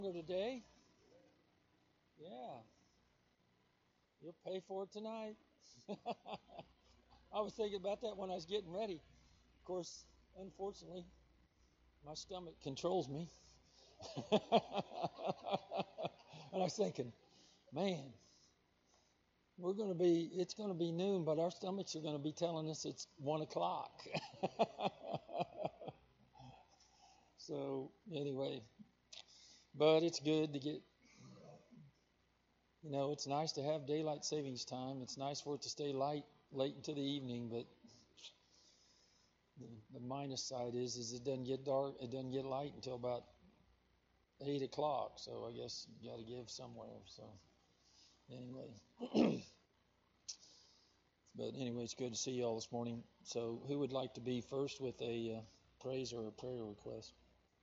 Today. Yeah, you'll pay for it tonight. I was thinking about that when I was getting ready. Of course, unfortunately, my stomach controls me. And I was thinking, man, it's going to be noon, but our stomachs are going to be telling us it's 1 o'clock. So, anyway, but it's good to get, it's nice to have daylight savings time. It's nice for it to stay light late into the evening, but the minus side is it doesn't get dark, it doesn't get light until about 8 o'clock. So I guess you got to give somewhere. So anyway, but anyway, it's good to see you all this morning. So who would like to be first with a praise or a prayer request?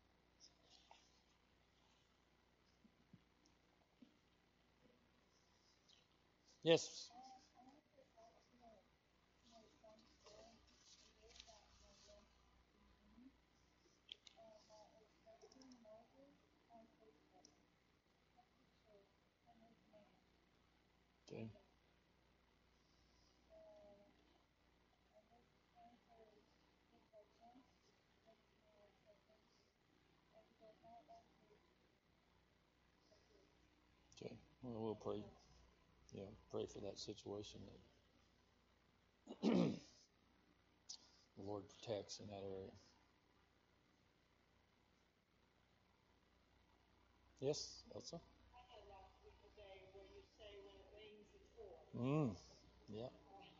Yes. Okay. Okay. Well, we'll pray. Yeah, pray for that situation that the Lord protects in that area. Yes, Elsa. Mm. Yeah.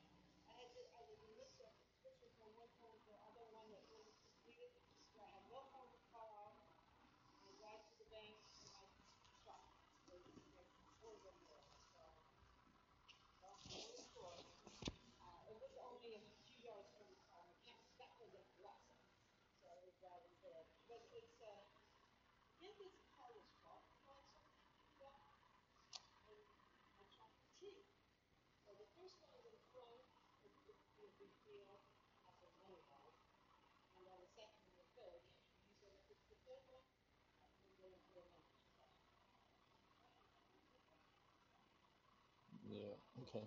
Yeah. Okay.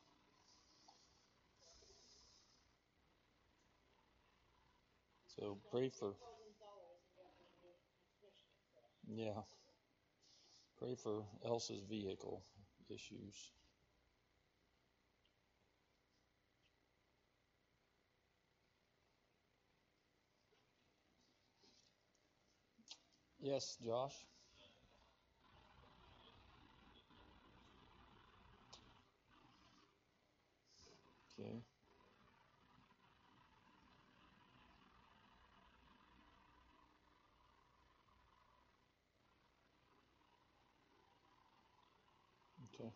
So pray for. Yeah. Pray for Elsa's vehicle issues. Yes, Josh. Okay. Okay.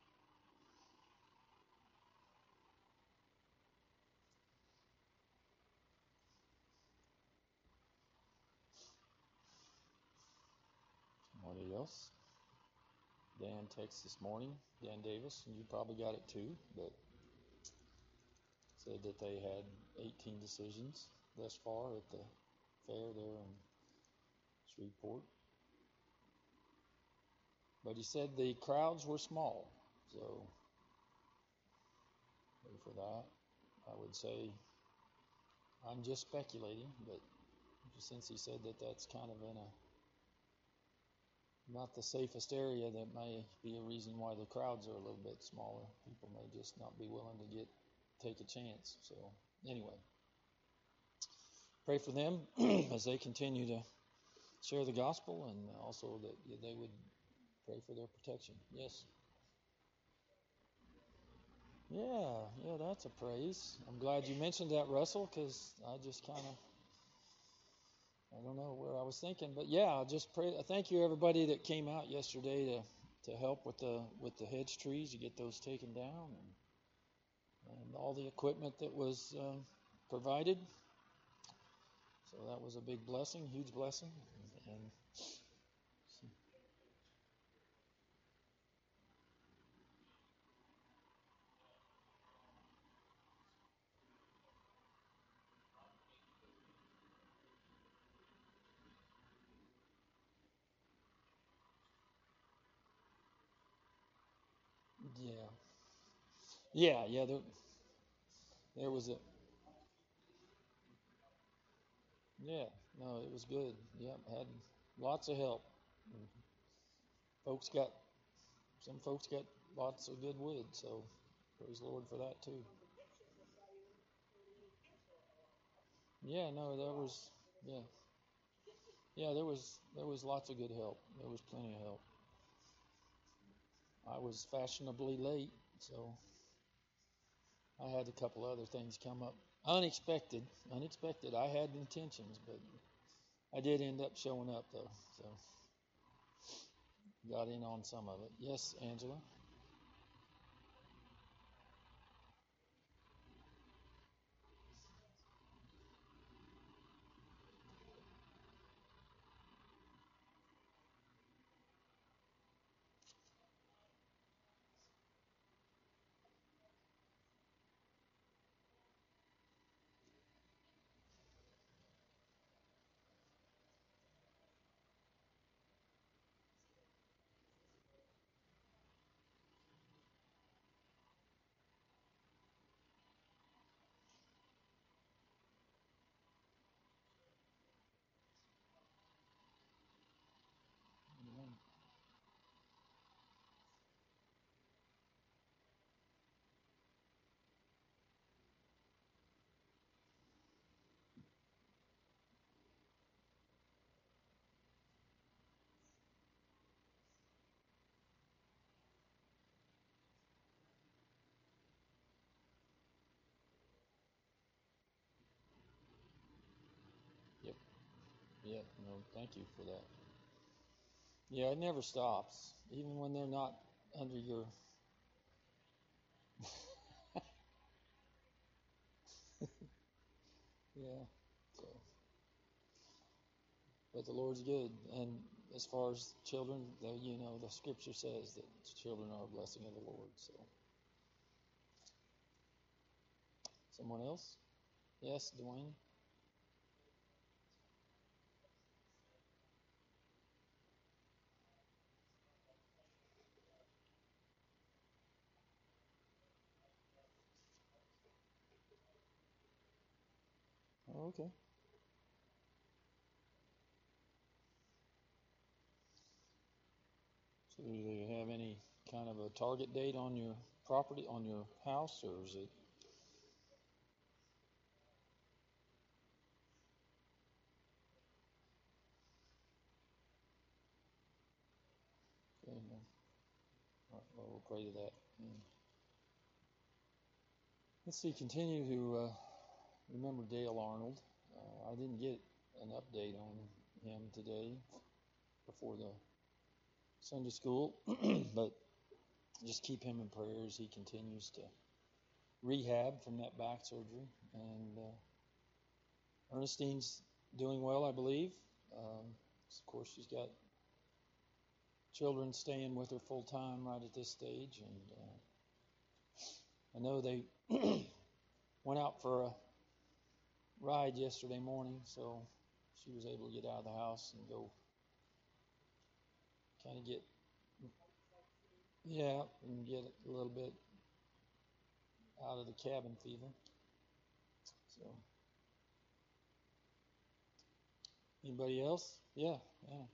Anybody else? Dan texted this morning, Dan Davis, and you probably got it too, but said that they had 18 decisions thus far at the fair there in Shreveport. But he said the crowds were small, so pray for that. I would say I'm just speculating, but since he said that that's kind of in a not the safest area, that may be a reason why the crowds are a little bit smaller. People may just not be willing to take a chance. So anyway, pray for them as they continue to share the gospel, and also that they would pray for their protection. Yes. Yeah, that's a praise. I'm glad you mentioned that, Russell, because I just kind of, I don't know where I was thinking, but yeah, I'll just pray. Thank you everybody that came out yesterday to help with the hedge trees to get those taken down, and all the equipment that was provided. So that was a big blessing, huge blessing, and Yeah. Yeah. There was a. Yeah. No, it was good. Yep. Had lots of help. Folks got some folks got lots of good wood, so praise the Lord for that too. Yeah. No, there was. Yeah. Yeah. There was lots of good help. There was plenty of help. I was fashionably late, so I had a couple other things come up. Unexpected. I had intentions, but I did end up showing up though, so got in on some of it. Yes, Angela. Yep. Yeah. No, thank you for that. Yeah, it never stops, even when they're not under your. Yeah. So, but the Lord's good, and as far as children, the Scripture says that children are a blessing of the Lord. So, someone else? Yes, Dwayne. Oh, okay. So, do you have any kind of a target date on your property, on your house, or is it? Okay, no. All right, well, we'll pray to that. Mm. Let's see. Continue to remember Dale Arnold. I didn't get an update on him today before the Sunday school, but just keep him in prayers. He continues to rehab from that back surgery, and Ernestine's doing well, I believe. Of course, she's got children staying with her full time right at this stage, and I know they went out for a ride yesterday morning, so she was able to get out of the house and go kind of get, yeah, and get a little bit out of the cabin fever. So, anybody else? Yeah, yeah.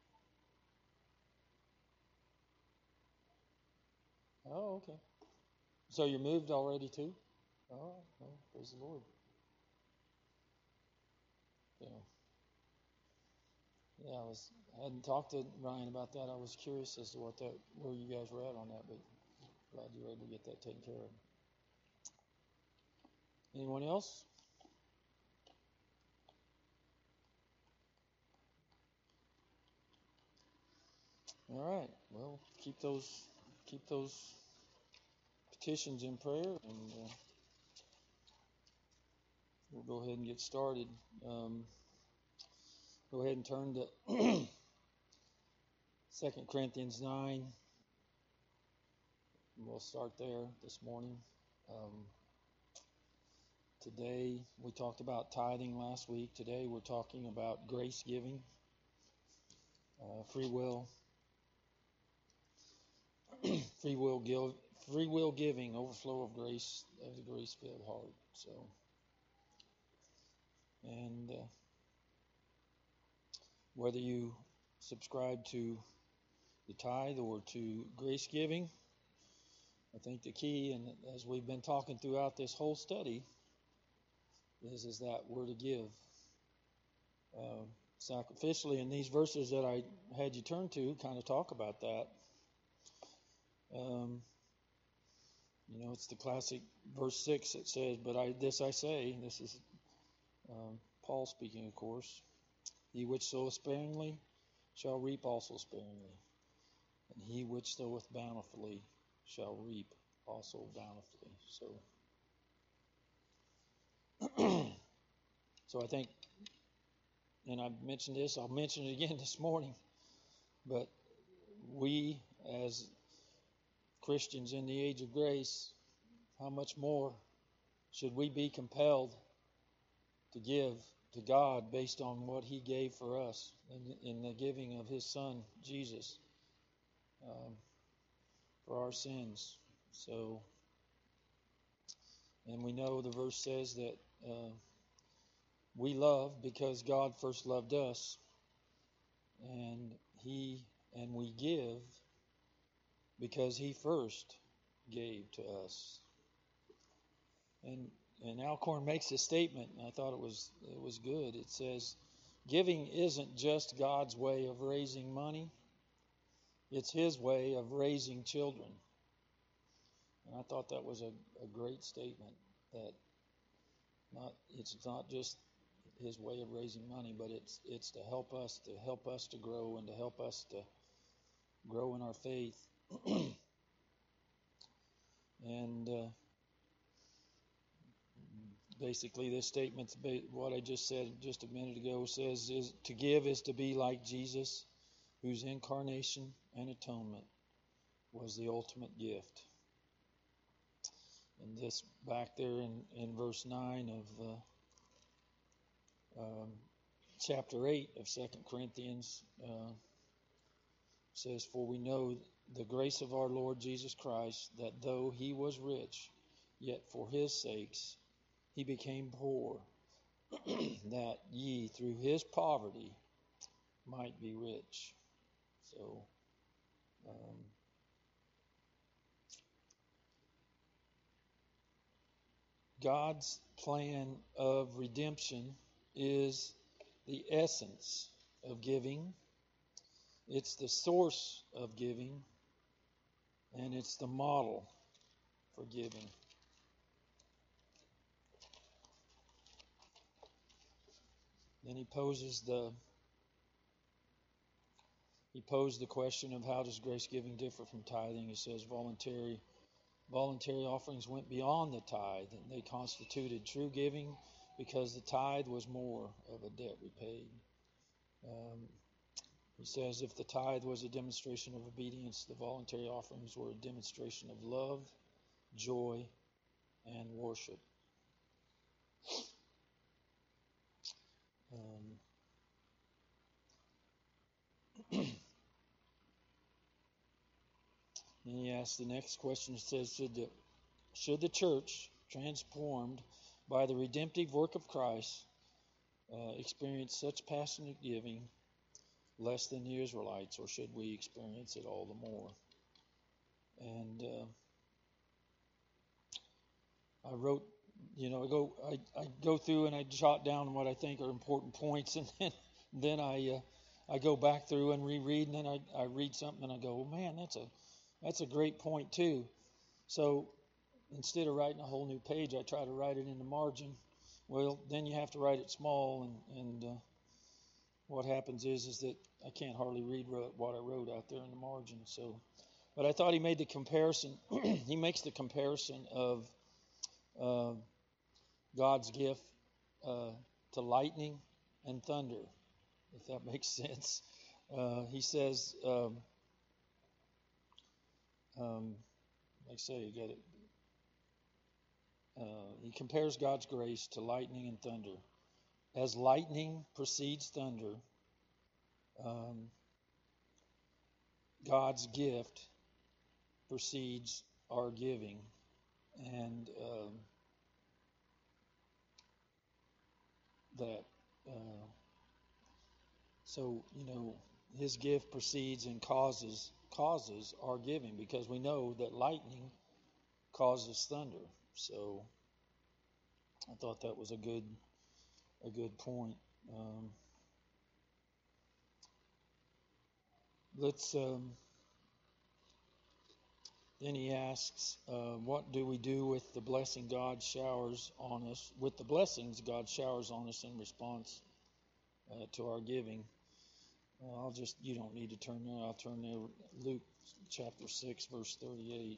Oh, okay. So you moved already too? Oh, well, praise the Lord. So, yeah, I hadn't talked to Ryan about that. I was curious as to where you guys were at on that, but glad you were able to get that taken care of. Anyone else? All right. Well, keep those petitions in prayer, and we'll go ahead and get started. Um, go ahead and turn to 2 Corinthians 9. We'll start there this morning. Um, Today we talked about tithing last week. Today we're talking about grace giving, free will, free will giving, overflow of grace, of the grace-filled heart. So, and whether you subscribe to the tithe or to grace giving, I think the key, and as we've been talking throughout this whole study, is that we're to give sacrificially. And these verses that I had you turn to kind of talk about that. It's the classic verse 6 that says, "But I say," this is Paul speaking, of course, "He which soweth sparingly shall reap also sparingly, and he which soweth bountifully shall reap also bountifully." So I think, and I've mentioned this, I'll mention it again this morning, but we as Christians in the age of grace, how much more should we be compelled to give to God based on what He gave for us in the giving of His Son, Jesus, for our sins. So, and we know the verse says that we love because God first loved us, and we give because He first gave to us. And Alcorn makes a statement, and I thought it was good. It says, "Giving isn't just God's way of raising money; it's His way of raising children." And I thought that was a great statement. That it's not just His way of raising money, but it's to help us to grow and to help us to grow in our faith. And basically, this statement's what I just said just a minute ago says is to give is to be like Jesus, whose incarnation and atonement was the ultimate gift. And this back there in verse 9 of chapter 8 of 2 Corinthians says, "For we know the grace of our Lord Jesus Christ, that though He was rich, yet for His sakes He became poor, that ye through His poverty might be rich." So, God's plan of redemption is the essence of giving. It's the source of giving, and it's the model for giving. Then he posed the question of how does grace giving differ from tithing. He says voluntary offerings went beyond the tithe, and they constituted true giving because the tithe was more of a debt repaid. He says if the tithe was a demonstration of obedience, the voluntary offerings were a demonstration of love, joy, and worship. Then he asks the next question. It says, should the church, transformed by the redemptive work of Christ, experience such passionate giving less than the Israelites, or should we experience it all the more? And I wrote, I go through and I jot down what I think are important points, and then I go back through and reread, and then I read something and I go, oh man, that's a great point too. So instead of writing a whole new page, I try to write it in the margin. Well, then you have to write it small, and what happens is that I can't hardly read what I wrote out there in the margin. So, but I thought he made the comparison. He makes the comparison of God's gift to lightning and thunder, if that makes sense. He says, like I say, you got it. He compares God's grace to lightning and thunder. As lightning precedes thunder, God's gift precedes our giving. And that, so, his gift precedes and causes our giving, because we know that lightning causes thunder. So I thought that was a good point. Let's. Then he asks, what do we do with the blessing God showers on us? With the blessings God showers on us in response to our giving. You don't need to turn there. I'll turn there. Luke chapter 6, verse 38.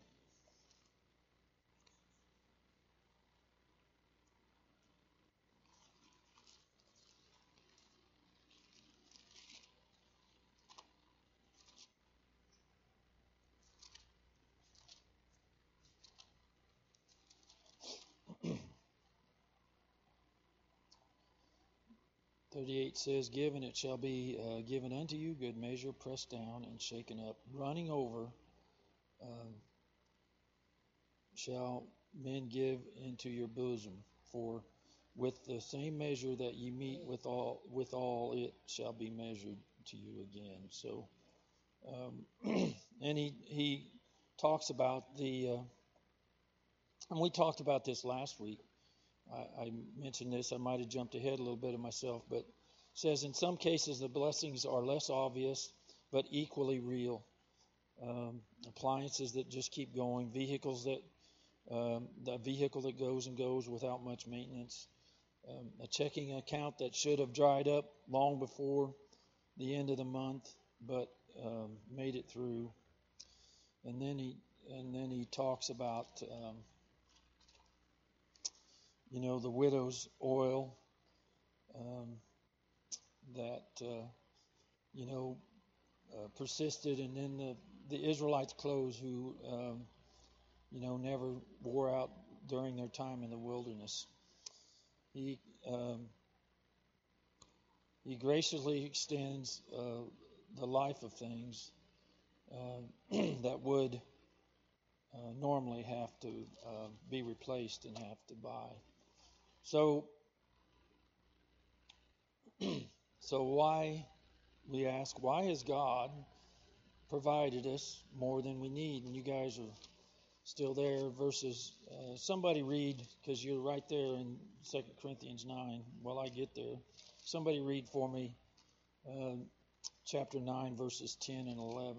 "38 says, give and it shall be given unto you, good measure, pressed down and shaken up, running over, shall men give into your bosom. For with the same measure that ye meet withal, it shall be measured to you again." So, and he talks about and we talked about this last week. I mentioned this. I might have jumped ahead a little bit of myself, but it says in some cases the blessings are less obvious but equally real. Appliances that just keep going, vehicles that the vehicle that goes and goes without much maintenance, a checking account that should have dried up long before the end of the month, but made it through. And then he talks about the widow's oil that persisted, and then the Israelites' clothes who never wore out during their time in the wilderness. He graciously extends the life of things that would normally have to be replaced and have to buy. So we ask, why has God provided us more than we need? And you guys are still there. Verses, somebody read, because you're right there in 2 Corinthians 9. While I get there, somebody read for me chapter 9, verses 10 and 11.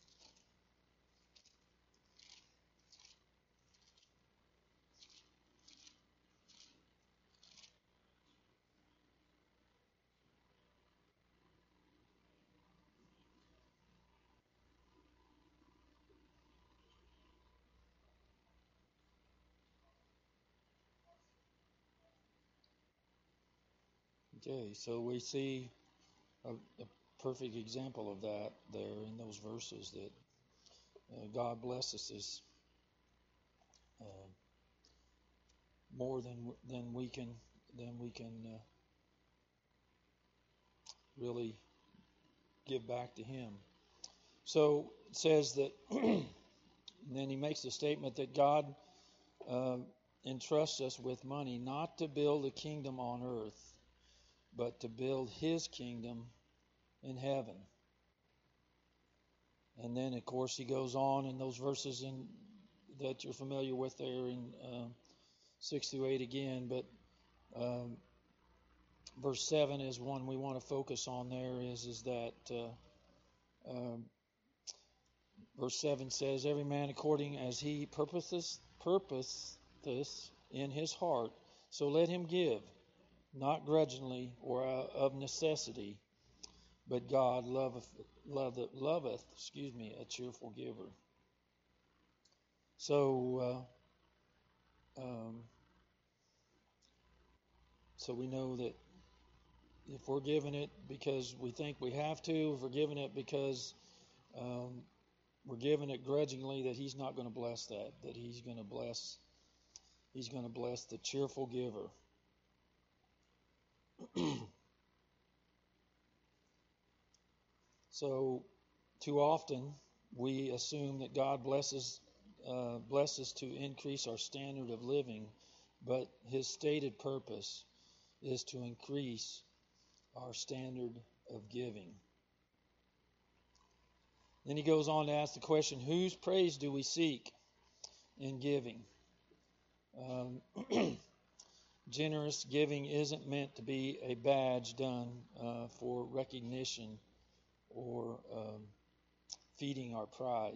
Okay, so we see a perfect example of that there in those verses, that God blesses us more than we can really give back to Him. So it says that, and then he makes the statement that God entrusts us with money not to build a kingdom on earth, but to build His kingdom in heaven. And then, of course, he goes on in those verses that you're familiar with there in 6 through 8 again. But verse 7 is one we want to focus on there, is that verse 7 says, every man according as he purposeth in his heart, so let him give, not grudgingly or of necessity, but God loveth a cheerful giver. So we know that if we're giving it because we think we have to, if we're giving it because we're giving it grudgingly, that He's not going to bless that. That He's going to bless the cheerful giver. So too often we assume that God blesses bless us to increase our standard of living, but his stated purpose is to increase our standard of giving. Then he goes on to ask the question, whose praise do we seek in giving? Generous giving isn't meant to be a badge done for recognition or feeding our pride.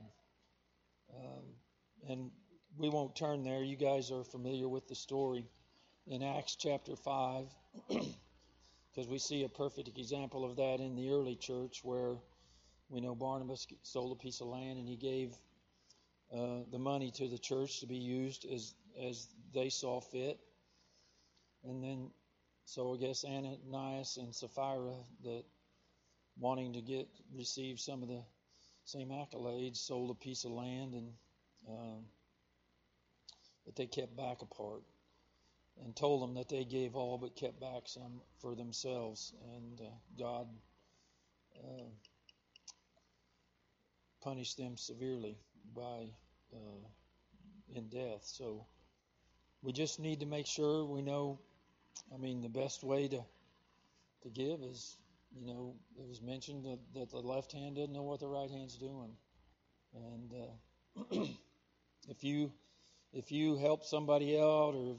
And we won't turn there. You guys are familiar with the story in Acts chapter 5, because we see a perfect example of that in the early church, where we know Barnabas sold a piece of land and he gave the money to the church to be used as they saw fit. And then, so I guess Ananias and Sapphira, that wanting to receive some of the same accolades, sold a piece of land, and but they kept back a part and told them that they gave all but kept back some for themselves, and God punished them severely by in death. So we just need to make sure we know. I mean, the best way to give is, it was mentioned that the left hand doesn't know what the right hand's doing, and if you help somebody out, or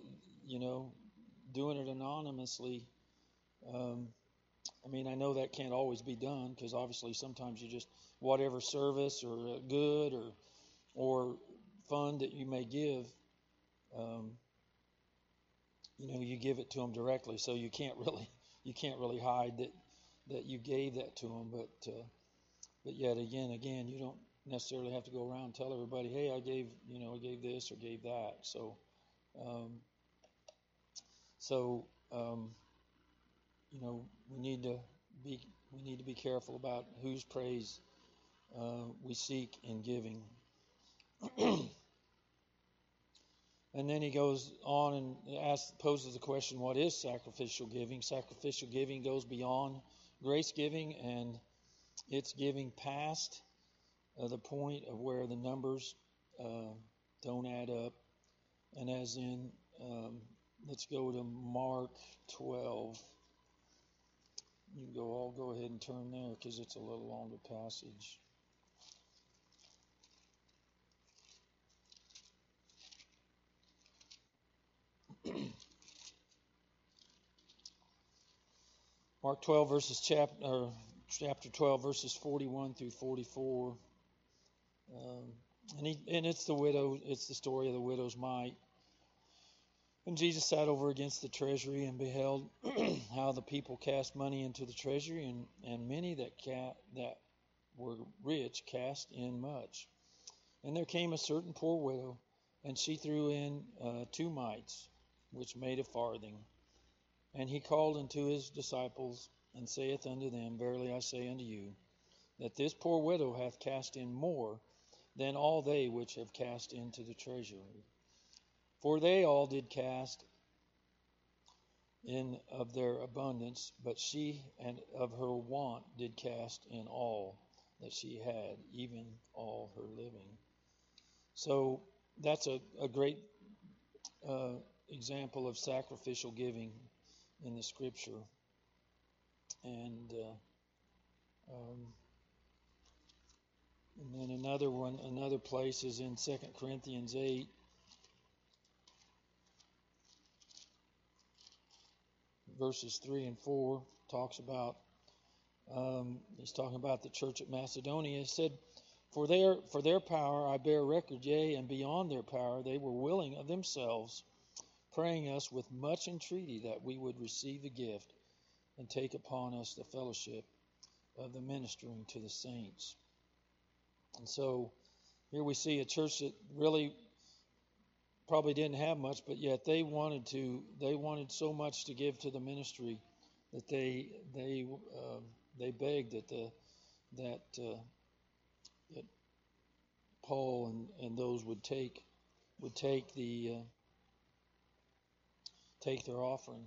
doing it anonymously, I mean, I know that can't always be done, because obviously sometimes you just, whatever service or good or fund that you may give, you give it to them directly, so you can't really hide that you gave that to them. But yet again, you don't necessarily have to go around and tell everybody, hey, I gave this or gave that. So we need to be careful about whose praise we seek in giving. And then he goes on and poses the question, what is sacrificial giving? Sacrificial giving goes beyond grace giving, and it's giving past the point of where the numbers don't add up. And as in, let's go to Mark 12. I'll go ahead and turn there, because it's a little longer passage. Mark 12 chapter 12 verses 41 through 44, and it's the story of the widow's mite. And Jesus sat over against the treasury and beheld how the people cast money into the treasury, and many that were rich cast in much. And there came a certain poor widow, and she threw in 2 mites, which made a farthing. And he called unto his disciples, and saith unto them, Verily I say unto you, that this poor widow hath cast in more than all they which have cast into the treasury. For they all did cast in of their abundance, but she and of her want did cast in all that she had, even all her living. So that's a great example of sacrificial giving in the scripture. And then another place is in 2 Corinthians 8, verses 3 and 4. Talks about he's talking about the church at Macedonia. He said, For their power I bear record, yea, and beyond their power they were willing of themselves, praying us with much entreaty that we would receive the gift and take upon us the fellowship of the ministering to the saints. And so here we see a church that really probably didn't have much, but yet they wanted so much to give to the ministry that they begged that Paul and those would take their offering.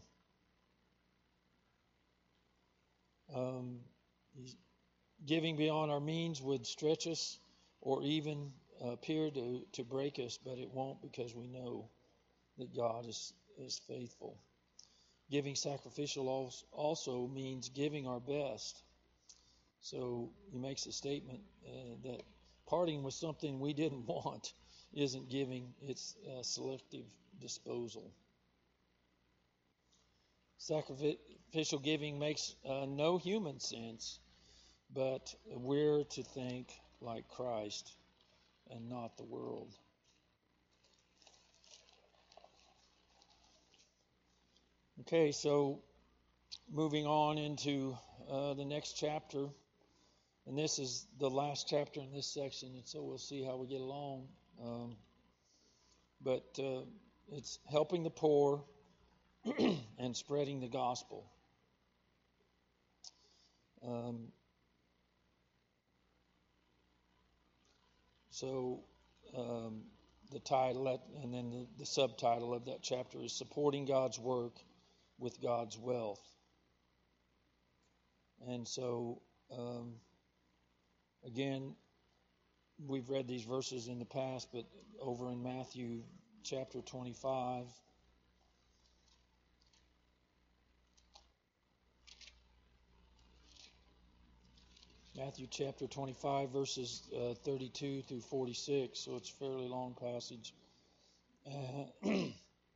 Giving beyond our means would stretch us, or even appear to break us, but it won't, because we know that God is faithful. Giving sacrificial also means giving our best. So he makes a statement that parting with something we didn't want isn't giving, it's selective disposal. Sacrificial giving makes no human sense, but we're to think like Christ and not the world. Okay, so moving on into the next chapter, and this is the last chapter in this section, and so we'll see how we get along. But it's helping the poor and spreading the gospel. The title and then the subtitle of that chapter is Supporting God's Work with God's Wealth. And so, again, we've read these verses in the past, but over in Matthew chapter 25, Matthew chapter 25, verses 32 through 46, so it's a fairly long passage. Make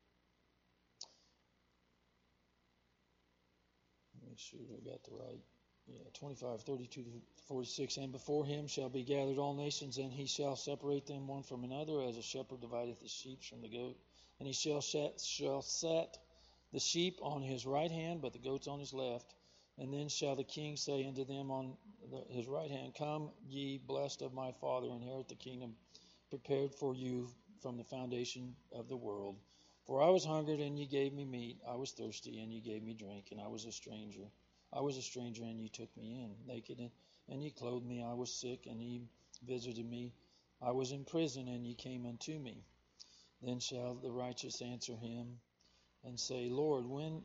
sure I got the right. 25, 32 to 46. And before him shall be gathered all nations, and he shall separate them one from another, as a shepherd divideth the sheep from the goat. And he shall set the sheep on his right hand, but the goats on his left. And then shall the king say unto them on his right hand, Come, ye blessed of my Father, inherit the kingdom prepared for you from the foundation of the world. For I was hungered, and ye gave me meat. I was thirsty, and ye gave me drink. And I was a stranger, and ye took me in. Naked, and ye clothed me. I was sick, and ye visited me. I was in prison, and ye came unto me. Then shall the righteous answer him, and say, Lord,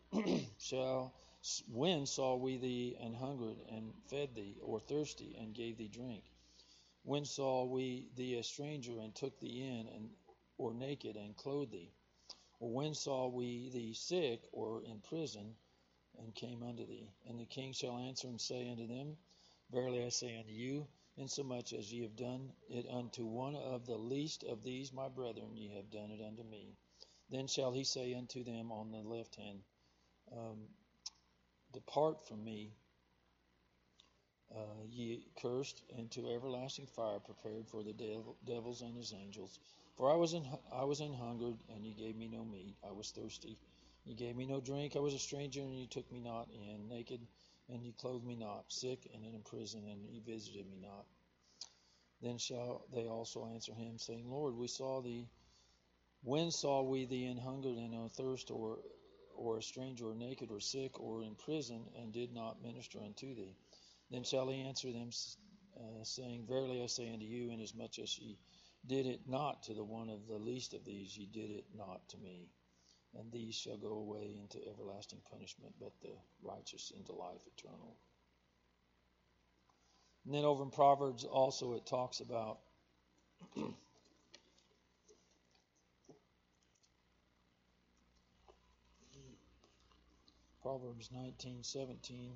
when saw we thee and hungered, and fed thee, or thirsty, and gave thee drink? When saw we thee a stranger, and took thee in, or naked, and clothed thee? Or when saw we thee sick, or in prison, and came unto thee? And the king shall answer and say unto them, Verily I say unto you, insomuch as ye have done it unto one of the least of these my brethren, ye have done it unto me. Then shall he say unto them on the left hand, Depart from me, ye cursed, into everlasting fire prepared for the devils and his angels. For I was in hungered, and ye gave me no meat. I was thirsty, ye gave me no drink. I was a stranger, and ye took me not in. Naked, and ye clothed me not. Sick, and in prison, and ye visited me not. Then shall they also answer him, saying, Lord, when saw we thee in hungered, and in thirst, or a stranger, or naked, or sick, or in prison, and did not minister unto thee? Then shall he answer them, saying, Verily I say unto you, inasmuch as ye did it not to the one of the least of these, ye did it not to me. And these shall go away into everlasting punishment, but the righteous into life eternal. And then over in Proverbs also it talks about Proverbs 19:17.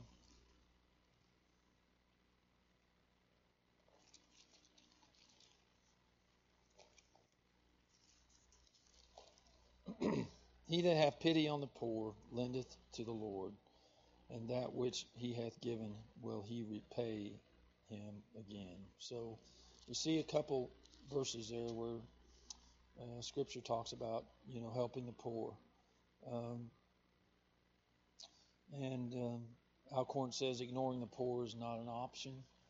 He that hath pity on the poor lendeth to the Lord, and that which he hath given will he repay him again. So we see a couple verses there where Scripture talks about, helping the poor. Alcorn says ignoring the poor is not an option.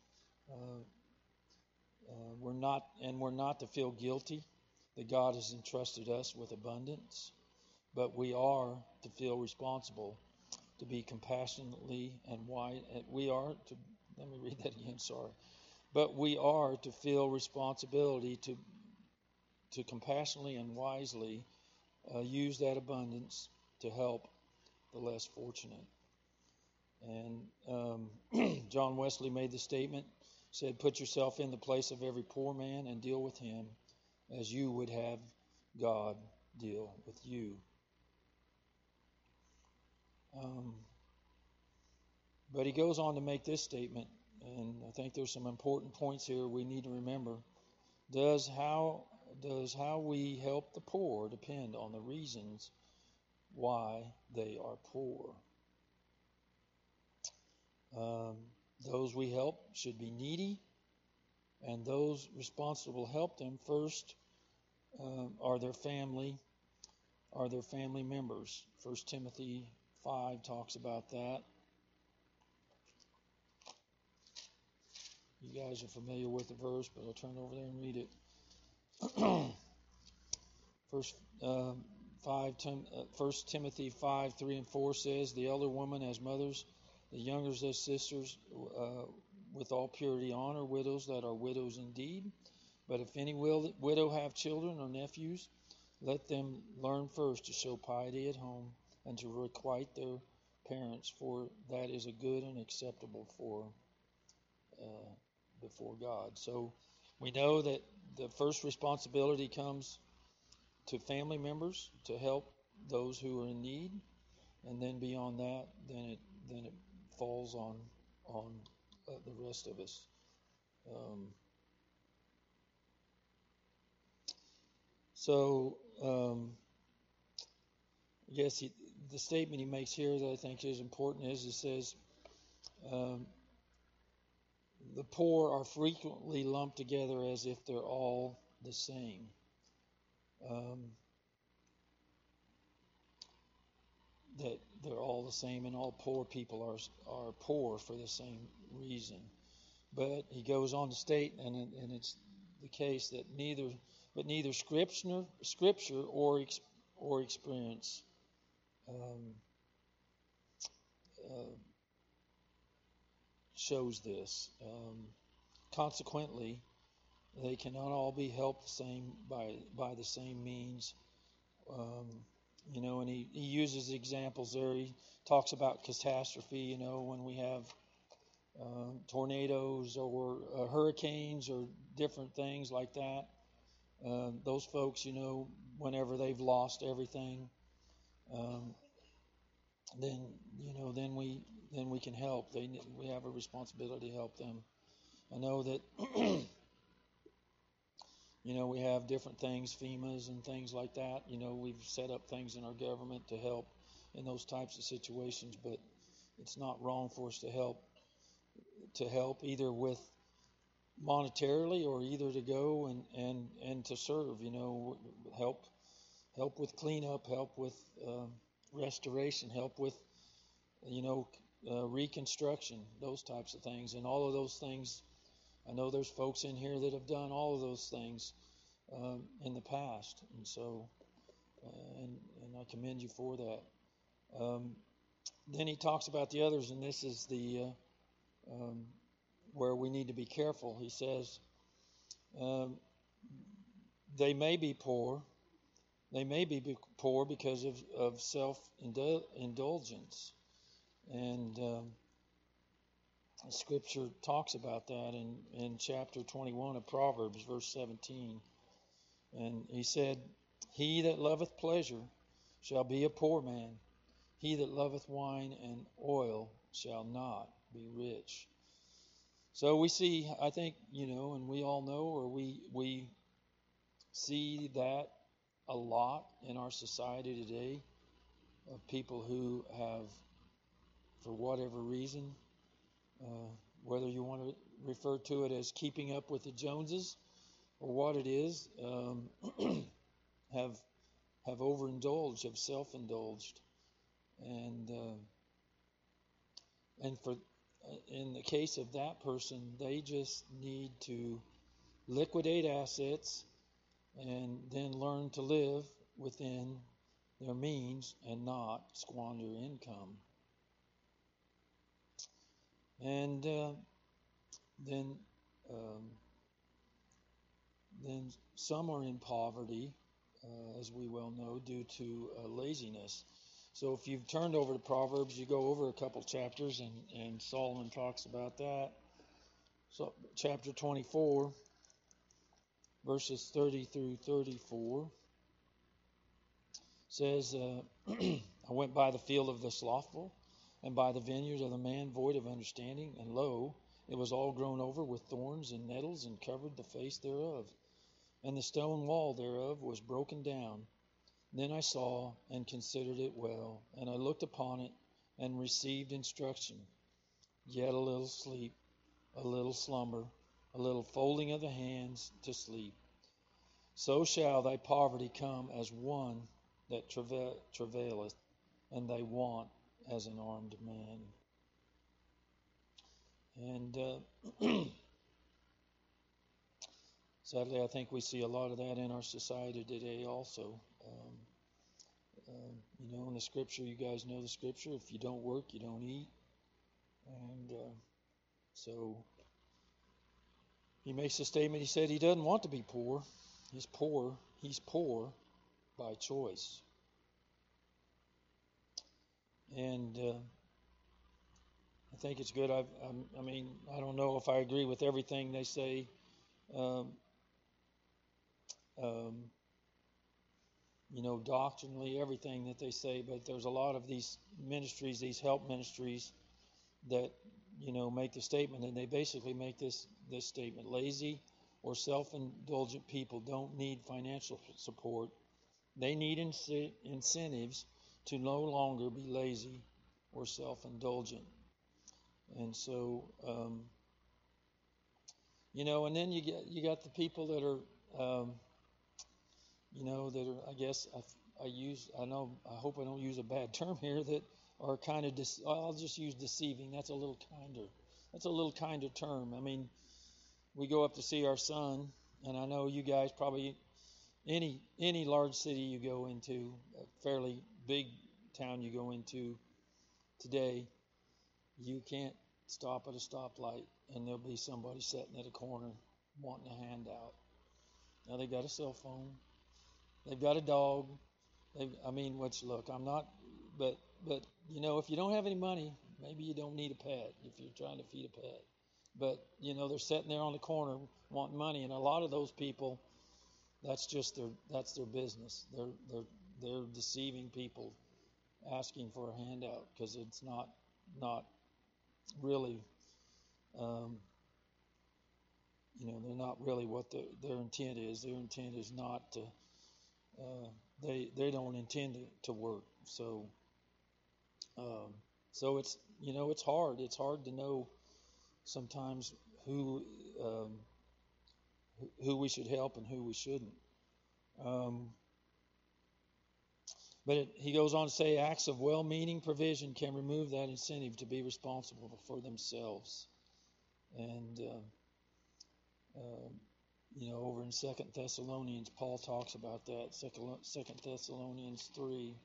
We're not to feel guilty that God has entrusted us with abundance, but we are to feel responsible to be compassionately and wise. Let me read that again, sorry. But we are to feel responsibility to compassionately and wisely use that abundance to help the less fortunate. And John Wesley made the statement, said, put yourself in the place of every poor man and deal with him as you would have God deal with you. But he goes on to make this statement, and I think there's some important points here we need to remember. Does how we help the poor depend on the reasons why they are poor? Those we help should be needy, and those responsible to help them first are their family members. 1 Timothy 5 talks about that. You guys are familiar with the verse, but I'll turn over there and read it. First 1 Timothy 5, 3 and 4 says, the elder woman as mothers, the younger as sisters, with all purity honor widows that are widows indeed. But if any widow have children or nephews, let them learn first to show piety at home and to requite their parents, for that is a good and acceptable before God. So we know that the first responsibility comes to family members to help those who are in need, and then beyond that, then it falls on the rest of us. Yes, the statement he makes here that I think is important is, it says, the poor are frequently lumped together as if they're all the same. That they're all the same, and all poor people are poor for the same reason. But he goes on to state, and it's the case that neither Scripture or experience shows this. Consequently, they cannot all be helped the same by the same means. And he uses examples there. He talks about catastrophe. When we have tornadoes or hurricanes or different things like that. Those folks, whenever they've lost everything, then we can help. We have a responsibility to help them. I know that we have different things, FEMAs and things like that. We've set up things in our government to help in those types of situations, but it's not wrong for us to help either with monetarily or either to go and to serve, help with cleanup, help with restoration, help with reconstruction, those types of things. And all of those things, I know there's folks in here that have done all of those things in the past, and so and I commend you for that. Then he talks about the others, and this is the where we need to be careful. He says, they may be poor because of self-indulgence. And Scripture talks about that in chapter 21 of Proverbs, verse 17. And he said, he that loveth pleasure shall be a poor man. He that loveth wine and oil shall not be rich. So we see, I think, and we all know, or we see that a lot in our society today, of people who have, for whatever reason, whether you want to refer to it as keeping up with the Joneses or what it is, have overindulged, have self-indulged, and for in the case of that person, they just need to liquidate assets and then learn to live within their means and not squander income. And then some are in poverty, as we well know, due to laziness. So if you've turned over to Proverbs, you go over a couple chapters, and Solomon talks about that. So, chapter 24, verses 30 through 34 says, I went by the field of the slothful, and by the vineyard of the man void of understanding, and lo, it was all grown over with thorns and nettles, and covered the face thereof. And the stone wall thereof was broken down. Then I saw and considered it well, and I looked upon it, and received instruction. Yet a little sleep, a little slumber, a little folding of the hands to sleep. So shall thy poverty come as one that travaileth, and thy want as an armed man. And sadly, I think we see a lot of that in our society today also. In the scripture, you guys know the scripture, if you don't work, you don't eat. And so he makes a statement. He said he doesn't want to be poor. He's poor. He's poor by choice. And I think it's good. I don't know if I agree with everything they say. Doctrinally, everything that they say, but there's a lot of these ministries, these help ministries, that make the statement, and they basically make this statement: lazy or self-indulgent people don't need financial support. They need incentives to no longer be lazy or self-indulgent. And so, and then you got the people that are, that are, I guess I hope I don't use a bad term here, that are kind of, I'll just use deceiving. That's a little kinder term. I mean, we go up to see our son, and I know you guys probably, any large city you go into, a fairly big town you go into today, you can't stop at a stoplight and there'll be somebody sitting at a corner wanting a handout. Now they've got a cell phone, they've got a dog. I'm not, but if you don't have any money, maybe you don't need a pet if you're trying to feed a pet. But they're sitting there on the corner wanting money, and a lot of those people, that's their business. They're deceiving people, asking for a handout, because it's not really, they're not really what their intent is. Their intent is not to. They don't intend to work. So it's it's hard. It's hard to know sometimes who we should help and who we shouldn't. But he goes on to say, acts of well-meaning provision can remove that incentive to be responsible for themselves. And over in 2 Thessalonians, Paul talks about that. 2 Thessalonians 3.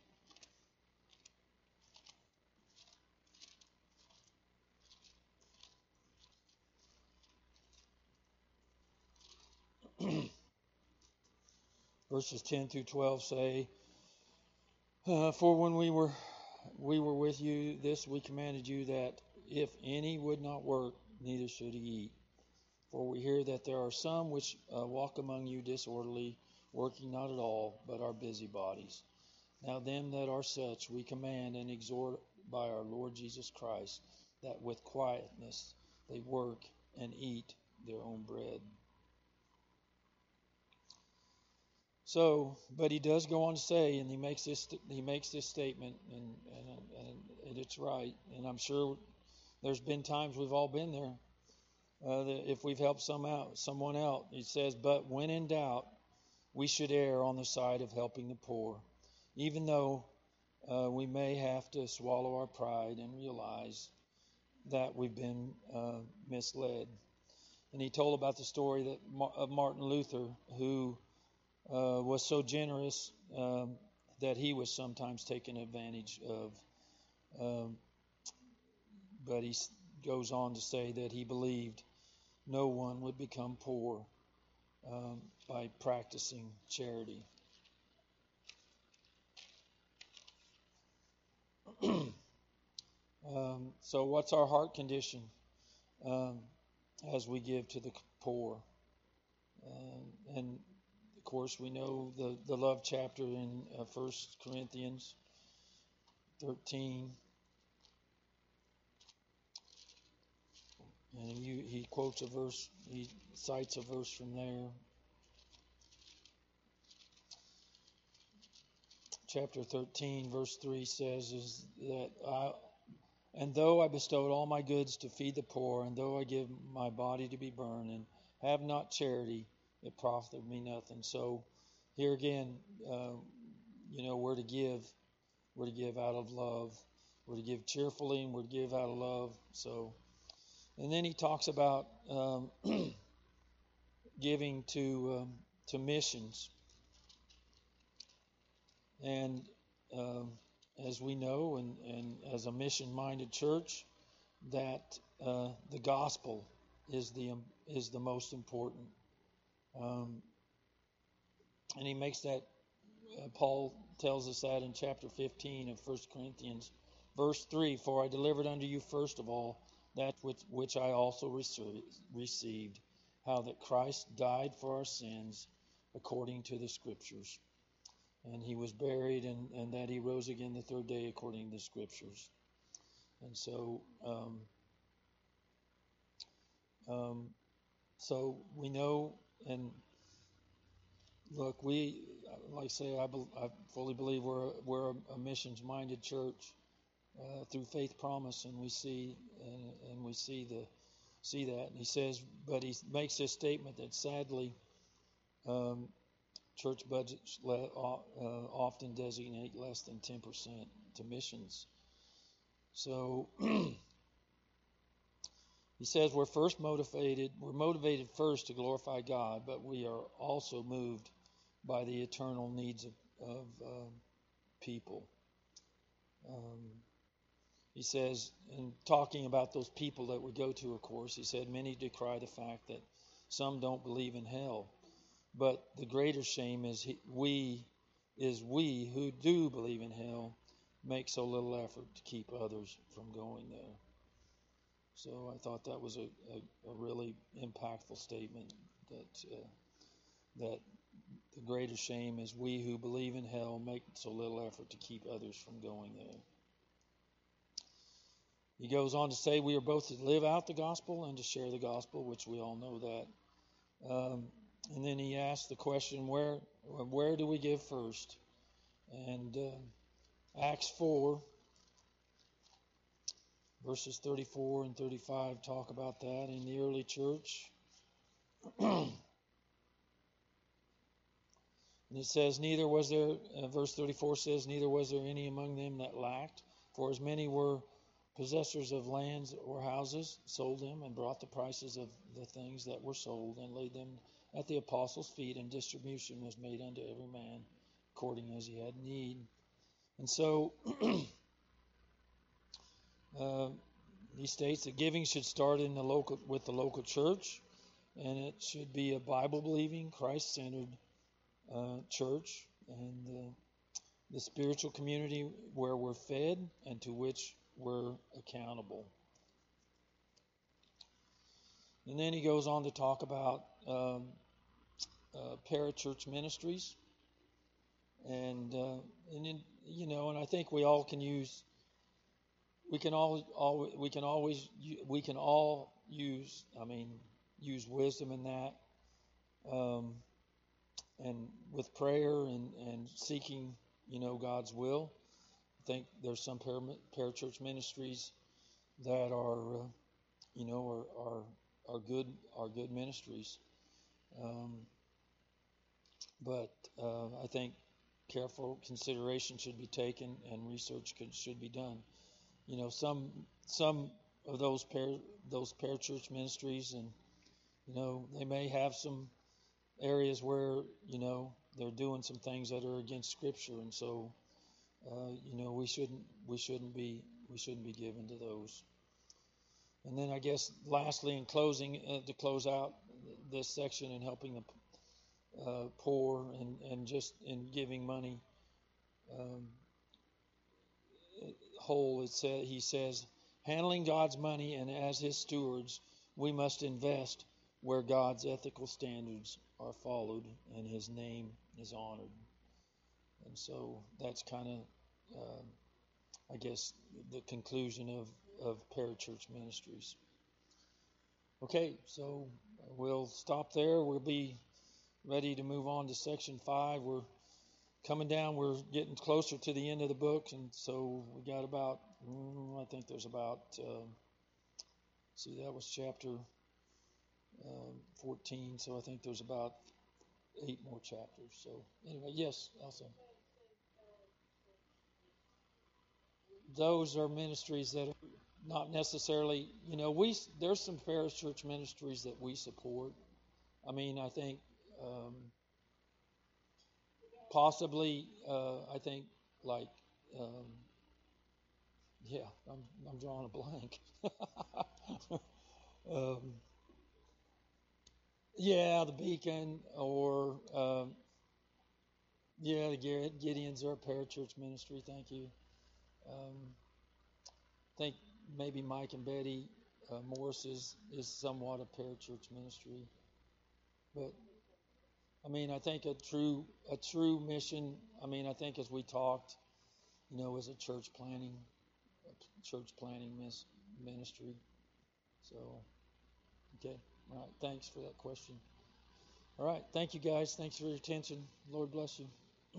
Verses 10 through 12 say, for when we were with you, this we commanded you, that if any would not work, neither should he eat. For we hear that there are some which walk among you disorderly, working not at all, but are busybodies. Now them that are such we command and exhort by our Lord Jesus Christ, that with quietness they work and eat their own bread. So, but he does go on to say, and he makes this statement, and it's right. And I'm sure there's been times we've all been there. If we've helped someone out, he says, but when in doubt, we should err on the side of helping the poor, even though we may have to swallow our pride and realize that we've been misled. And he told about the story of Martin Luther, who was so generous that he was sometimes taken advantage of. But he goes on to say that he believed no one would become poor by practicing charity. So what's our heart condition? as we give to the poor. And of course, we know the love chapter in 1 Corinthians 13. And he quotes a verse, he cites a verse from there. Chapter 13, verse 3 says, is that and though I bestowed all my goods to feed the poor, and though I give my body to be burned, and have not charity, it profiteth me nothing. So here again, we're to give. We're to give out of love. We're to give cheerfully, and we're to give out of love. So, and then he talks about giving to missions. And as we know, and as a mission-minded church, that the gospel is the most important. And he makes that. Paul tells us that in chapter 15 of 1 Corinthians, verse 3. For I delivered unto you first of all that which I also received, how that Christ died for our sins according to the Scriptures, and he was buried, and that he rose again the third day according to the Scriptures. And so, so we know, and look, like I say, I fully believe we're a missions-minded church through Faith Promise, and we see that. And he says, but he makes this statement that sadly, church budgets often designate less than 10% to missions. So he says we're motivated first to glorify God, but we are also moved by the eternal needs of people. He says, in talking about those people that we go to, of course, he said, many decry the fact that some don't believe in hell. But the greater shame is we who do believe in hell make so little effort to keep others from going there. So I thought that was a really impactful statement, that the greater shame is we who believe in hell make so little effort to keep others from going there. He goes on to say we are both to live out the gospel and to share the gospel, which we all know that. And then he asks the question, where do we give first? And Acts 4, verses 34 and 35 talk about that in the early church. And it says, verse 34 says, neither was there any among them that lacked, for as many were possessors of lands or houses, sold them, and brought the prices of the things that were sold, and laid them at the apostles' feet, and distribution was made unto every man according as he had need. And so he states that giving should start with the local church, and it should be a Bible-believing, Christ-centered church, and the spiritual community where we're fed and to which we're accountable. And then he goes on to talk about parachurch ministries, and I think we all can use. We can all use wisdom in that, and with prayer and seeking, God's will. I think there's some parachurch ministries that are good ministries. But I think careful consideration should be taken and research should be done. Some of those parachurch ministries, and they may have some areas where they're doing some things that are against Scripture, and so we shouldn't be given to those. And then I guess lastly, in closing, to close out this section and helping the poor and just in giving money whole, he says, handling God's money and as his stewards, we must invest where God's ethical standards are followed and His name is honored. And so that's kind of, I guess, the conclusion of Parachurch Ministries. Okay, so we'll stop there. We'll be ready to move on to section 5. We're coming down. We're getting closer to the end of the book, and so we got about, I think there's about, that was chapter 14, so I think there's about 8 more chapters. So anyway, yes, Elsa. Those are ministries that are not necessarily, there's some Parachurch ministries that we support. I mean, I think possibly, I think like, I'm drawing a blank. The Beacon, or the Gideons are a Parachurch ministry. Thank you. I think maybe Mike and Betty Morse is somewhat a Parachurch ministry, but I mean, I think a true mission. I mean, I think as we talked, is a church planning ministry. So, okay, all right. Thanks for that question. All right, thank you guys. Thanks for your attention. Lord bless you.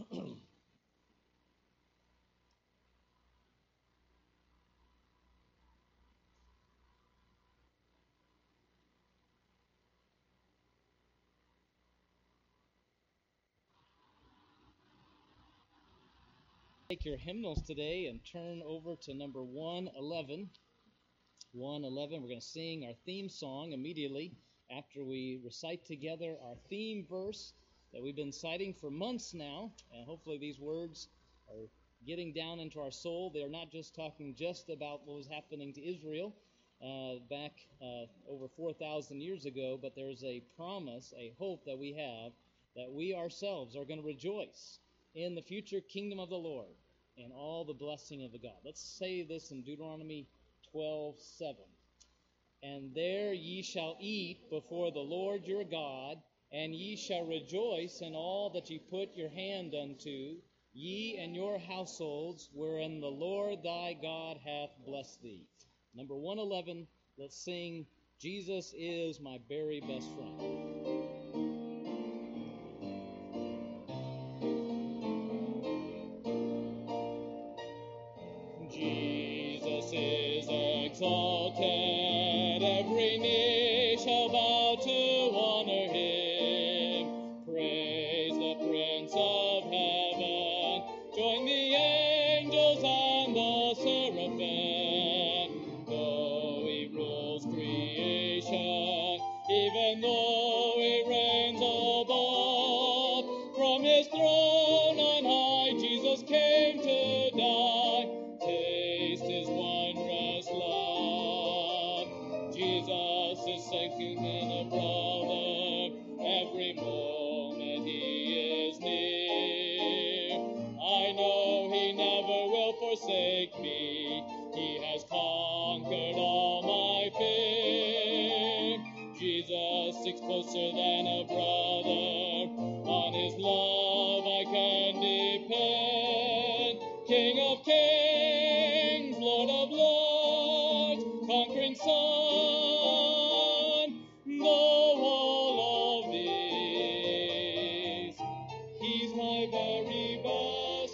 Take your hymnals today and turn over to number 111. 111, we're going to sing our theme song immediately after we recite together our theme verse that we've been citing for months now, and hopefully these words are getting down into our soul. They are not just talking just about what was happening to Israel back over 4,000 years ago, but there's a promise, a hope that we have that we ourselves are going to rejoice in the future kingdom of the Lord and all the blessing of the God. Let's say this in Deuteronomy 12:7. And there ye shall eat before the Lord your God, and ye shall rejoice in all that ye put your hand unto, ye and your households, wherein the Lord thy God hath blessed thee. Number 111, let's sing, Jesus is my very best friend. Jesus is exalted, every knee shall bow to honor him. Praise the Prince of Heaven, join the angels and the seraphim. Though he rules creation, even though he reigns above, from his throne on high Jesus came to die. Taste his wondrous love. Jesus is sinking in a brother. Every moment he is near. I know he never will forsake me. He has conquered all my fear. Jesus sticks closer than a brother. On his love I can depend. King of kings, Lord of lords, conquering Son, though all of these, he's my very best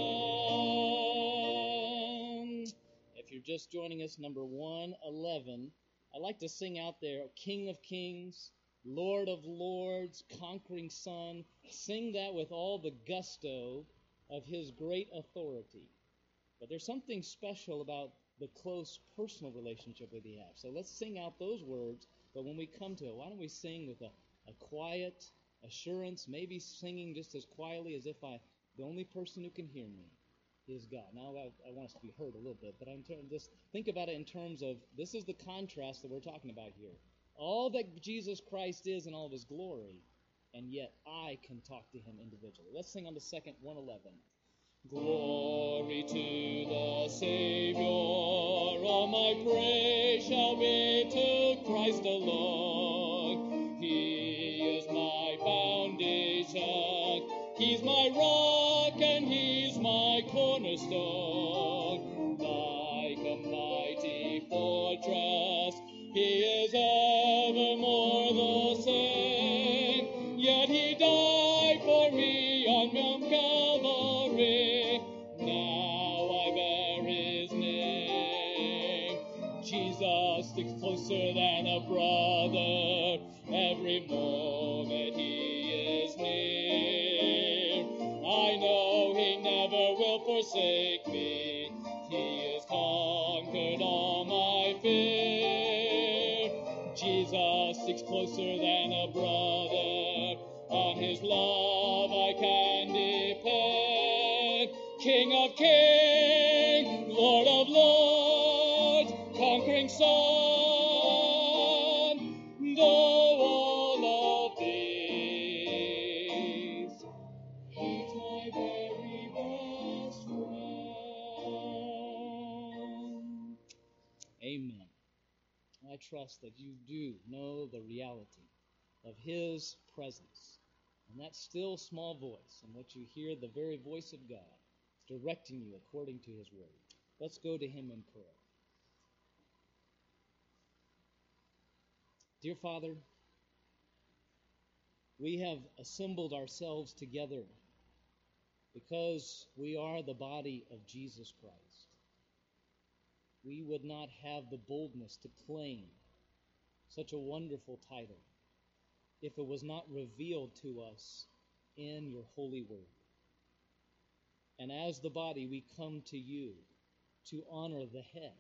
friend. If you're just joining us, number 111, I'd like to sing out there, King of kings, Lord of lords, conquering Son. Sing that with all the gusto of his great authority. But there's something special about the close personal relationship that we have. So let's sing out those words, but when we come to it, why don't we sing with a quiet assurance, maybe singing just as quietly as if the only person who can hear me is God. Now I want us to be heard a little bit, but just think about it in terms of, this is the contrast that we're talking about here. All that Jesus Christ is in all of his glory, and yet I can talk to him individually. Let's sing on the second 111. Glory to the Savior, all my praise shall be to Christ alone. He is my foundation, He's my rock, and He's my cornerstone. Like a mighty fortress, He is evermore the same. Yet He died for me on Mount Calvary. Now I bear His name. Jesus sticks closer than a brother. Every moment He is near. I know He never will forsake me. He has conquered all my fear. Jesus sticks closer than a brother. On His love I can depend. King of kings, Lord of lords, conquering Son, though all of these, He's my very best friend. Amen. I trust that you do know the reality of His presence and that still small voice, in which you hear the very voice of God directing you according to His word. Let's go to Him in prayer. Dear Father, we have assembled ourselves together because we are the body of Jesus Christ. We would not have the boldness to claim such a wonderful title if it was not revealed to us in your holy word. And as the body, we come to you to honor the head.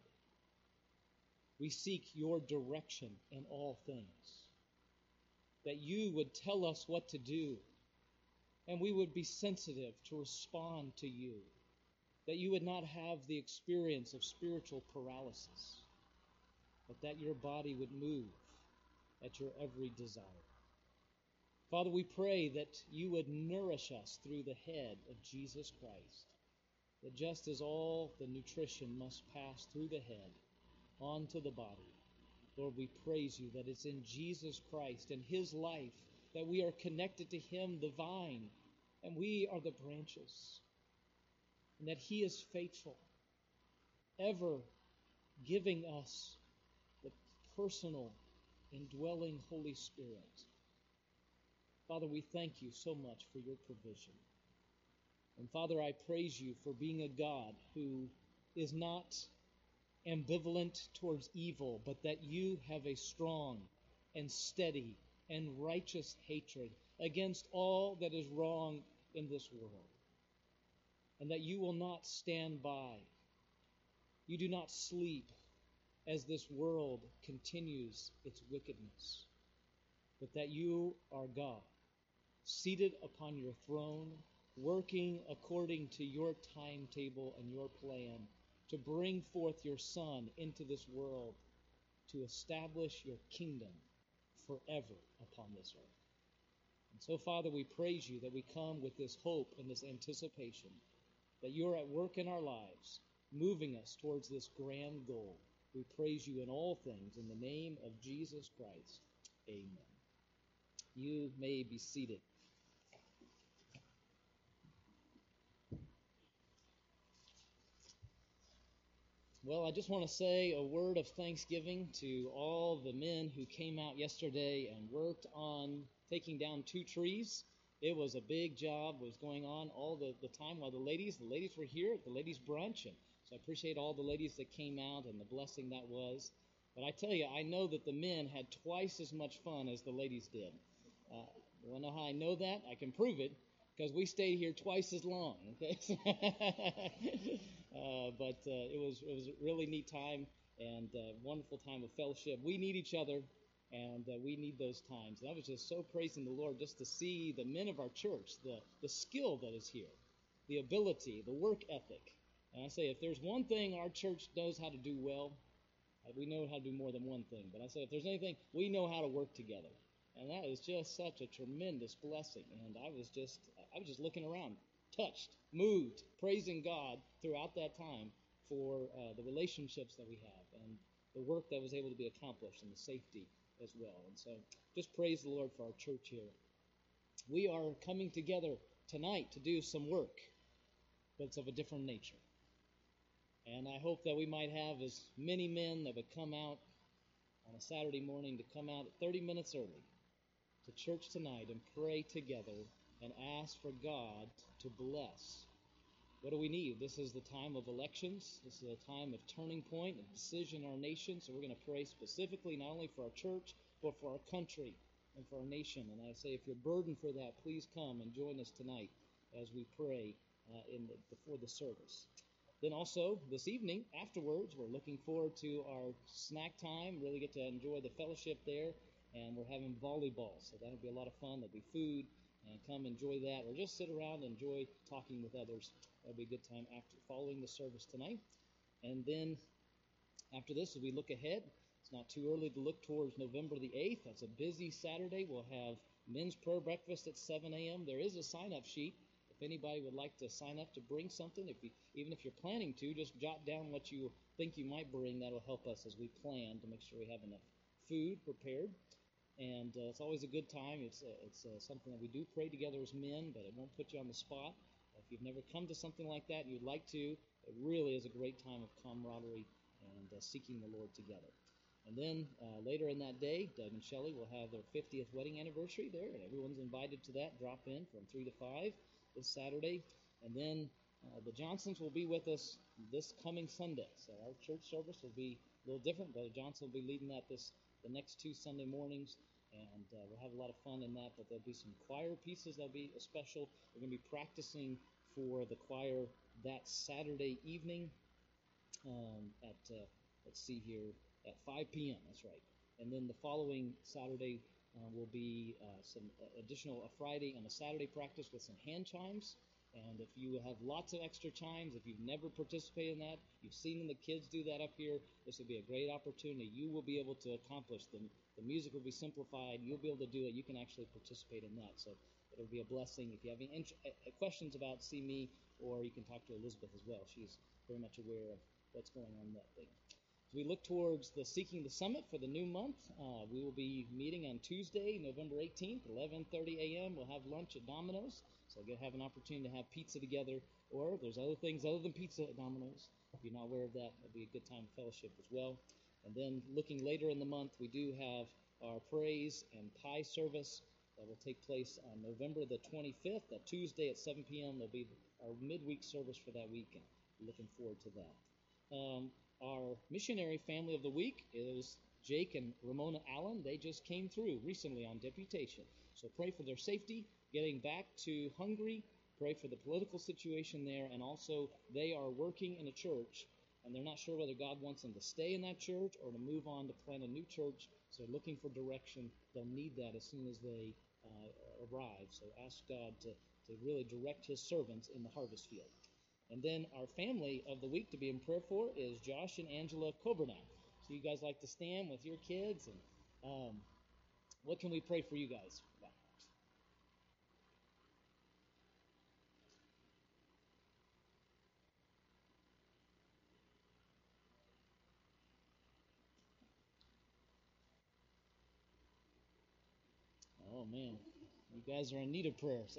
We seek your direction in all things, that you would tell us what to do, and we would be sensitive to respond to you, that you would not have the experience of spiritual paralysis, but that your body would move at your every desire. Father, we pray that you would nourish us through the head of Jesus Christ, that just as all the nutrition must pass through the head onto the body, Lord, we praise you that it's in Jesus Christ and His life that we are connected to Him, the vine, and we are the branches, and that He is faithful, ever giving us the personal, indwelling Holy Spirit. Father, we thank you so much for your provision. And Father, I praise you for being a God who is not ambivalent towards evil, but that you have a strong and steady and righteous hatred against all that is wrong in this world. And that you will not stand by. You do not sleep as this world continues its wickedness, but that you are God, seated upon your throne, working according to your timetable and your plan to bring forth your Son into this world to establish your kingdom forever upon this earth. And so, Father, we praise you that we come with this hope and this anticipation that you're at work in our lives, moving us towards this grand goal. We praise you in all things in the name of Jesus Christ. Amen. You may be seated. Well, I just want to say a word of thanksgiving to all the men who came out yesterday and worked on taking down 2 trees. It was a big job, was going on all the time while the ladies were here at the ladies' brunch. And so I appreciate all the ladies that came out and the blessing that was. But I tell you, I know that the men had twice as much fun as the ladies did. You want to know how I know that? I can prove it because we stayed here twice as long. Okay, but it was a really neat time and wonderful time of fellowship. We need each other, and we need those times. And I was just so praising the Lord just to see the men of our church, the skill that is here, the ability, the work ethic. And I say, if there's one thing our church knows how to do well, we know how to do more than one thing. But I say, if there's anything, we know how to work together. And that is just such a tremendous blessing. And I was just looking around. touched, moved, praising God throughout that time for the relationships that we have and the work that was able to be accomplished and the safety as well. And so just praise the Lord for our church here. We are coming together tonight to do some work, but it's of a different nature. And I hope that we might have as many men that would come out on a Saturday morning to come out 30 minutes early to church tonight and pray together and ask for God to bless. What do we need? This is the time of elections. This is a time of turning point and decision in our nation. So we're going to pray specifically not only for our church, but for our country and for our nation. And I say, if you're burdened for that, please come and join us tonight as we pray before the service. Then also, this evening, afterwards, we're looking forward to our snack time, really get to enjoy the fellowship there, and we're having volleyball, so that'll be a lot of fun. There'll be food, and come enjoy that, or just sit around and enjoy talking with others. That'll be a good time after following the service tonight. And then, after this, as we look ahead, it's not too early to look towards November the 8th. That's a busy Saturday. We'll have men's prayer breakfast at 7 a.m. There is a sign-up sheet. If anybody would like to sign up to bring something, even if you're planning to, just jot down what you think you might bring. That'll help us as we plan to make sure we have enough food prepared. And it's always a good time. It's something that we do pray together as men, but it won't put you on the spot. If you've never come to something like that and you'd like to, it really is a great time of camaraderie and seeking the Lord together. And then later in that day, Doug and Shelley will have their 50th wedding anniversary there, and everyone's invited to that. Drop in from 3 to 5 this Saturday. And then the Johnsons will be with us this coming Sunday. So our church service will be a little different. Brother Johnson will be leading that the next 2 Sunday mornings, and we'll have a lot of fun in that. But there'll be some choir pieces that'll be special. We're going to be practicing for the choir that Saturday evening let's see here, at 5 p.m. That's right. And then the following Saturday will be some additional Friday and a Saturday practice with some hand chimes. And if you have lots of extra chimes, if you've never participated in that, you've seen the kids do that up here, this will be a great opportunity. You will be able to accomplish them. The music will be simplified. You'll be able to do it. You can actually participate in that. So it'll be a blessing. If you have any questions about see me, or you can talk to Elizabeth as well. She's very much aware of what's going on in that thing. As we look towards the Seeking the Summit for the new month, we will be meeting on Tuesday, November 18th, 11:30 a.m. We'll have lunch at Domino's. So you'll have an opportunity to have pizza together, or if there's other things other than pizza at Domino's. If you're not aware of that, it'll be a good time of fellowship as well. And then looking later in the month, we do have our praise and pie service that will take place on November the 25th, that Tuesday at 7 p.m. There'll be our midweek service for that week, and looking forward to that. Our missionary family of the week is Jake and Ramona Allen. They just came through recently on deputation. So pray for their safety, getting back to Hungary. Pray for the political situation there, and also they are working in a church, and they're not sure whether God wants them to stay in that church or to move on to plant a new church. So they're looking for direction. They'll need that as soon as they arrive. So ask God to really direct His servants in the harvest field. And then our family of the week to be in prayer for is Josh and Angela Coburnack. So you guys like to stand with your kids, and what can we pray for you guys about? Oh man, you guys are in need of prayers.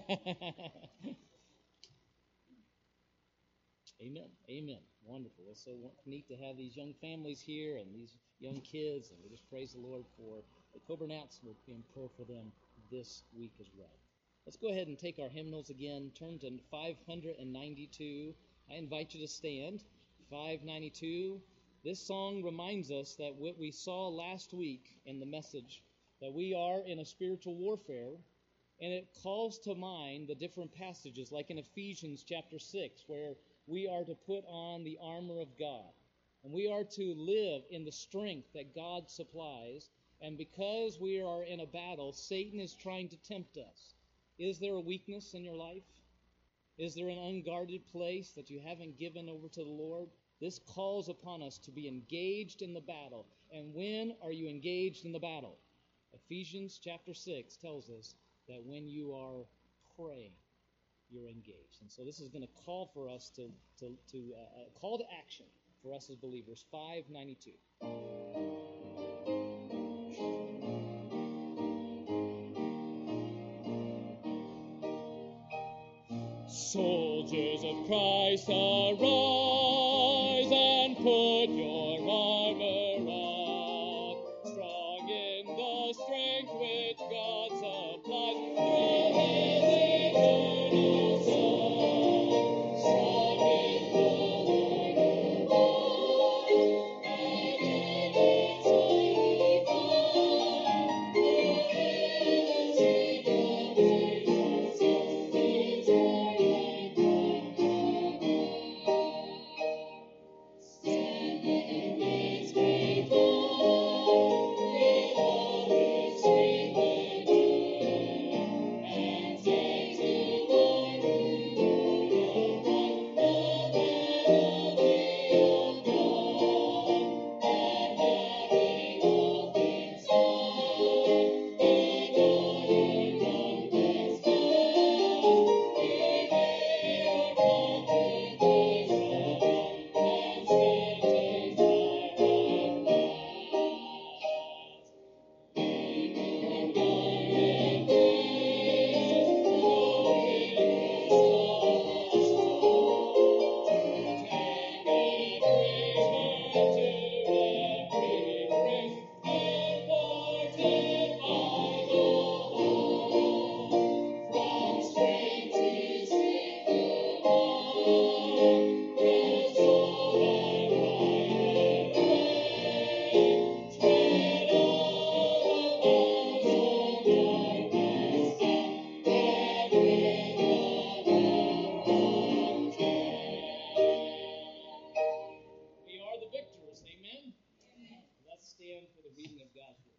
Amen. Amen. Wonderful. It's so neat to have these young families here and these young kids, and we just praise the Lord for the Coburnats. We'll be in prayer for them this week as well. Let's go ahead and take our hymnals again. Turn to 592. I invite you to stand. 592. This song reminds us that what we saw last week in the message, that we are in a spiritual warfare, and it calls to mind the different passages, like in Ephesians chapter 6, where we are to put on the armor of God, and we are to live in the strength that God supplies. And because we are in a battle, Satan is trying to tempt us. Is there a weakness in your life? Is there an unguarded place that you haven't given over to the Lord? This calls upon us to be engaged in the battle. And when are you engaged in the battle? Ephesians chapter 6 tells us that when you are praying. you're engaged. And so this is going to call for us to call to action for us as believers. 592. Soldiers of Christ, arise and put your armor on, strong in the strength which God supplies. Through His eternal Son, strong in the Lord abide, and in His mighty power, forever sing the praises of His glory. Stand in His faith, with all His strength endure, and take to Lord who have won the battle we have known, and having all things done, in all your conquests found, prepare your congregation, and strengthen thy right hand. Eagle and garment praise, glowing Christ's dawn, to take and return to every grace, imparted by the Lord, from strength to strength above, rest on thy right hand reign, tread all the powers of darkness down, and rid the world of care. We are the victors, amen? Let's stand for the reading of God's word.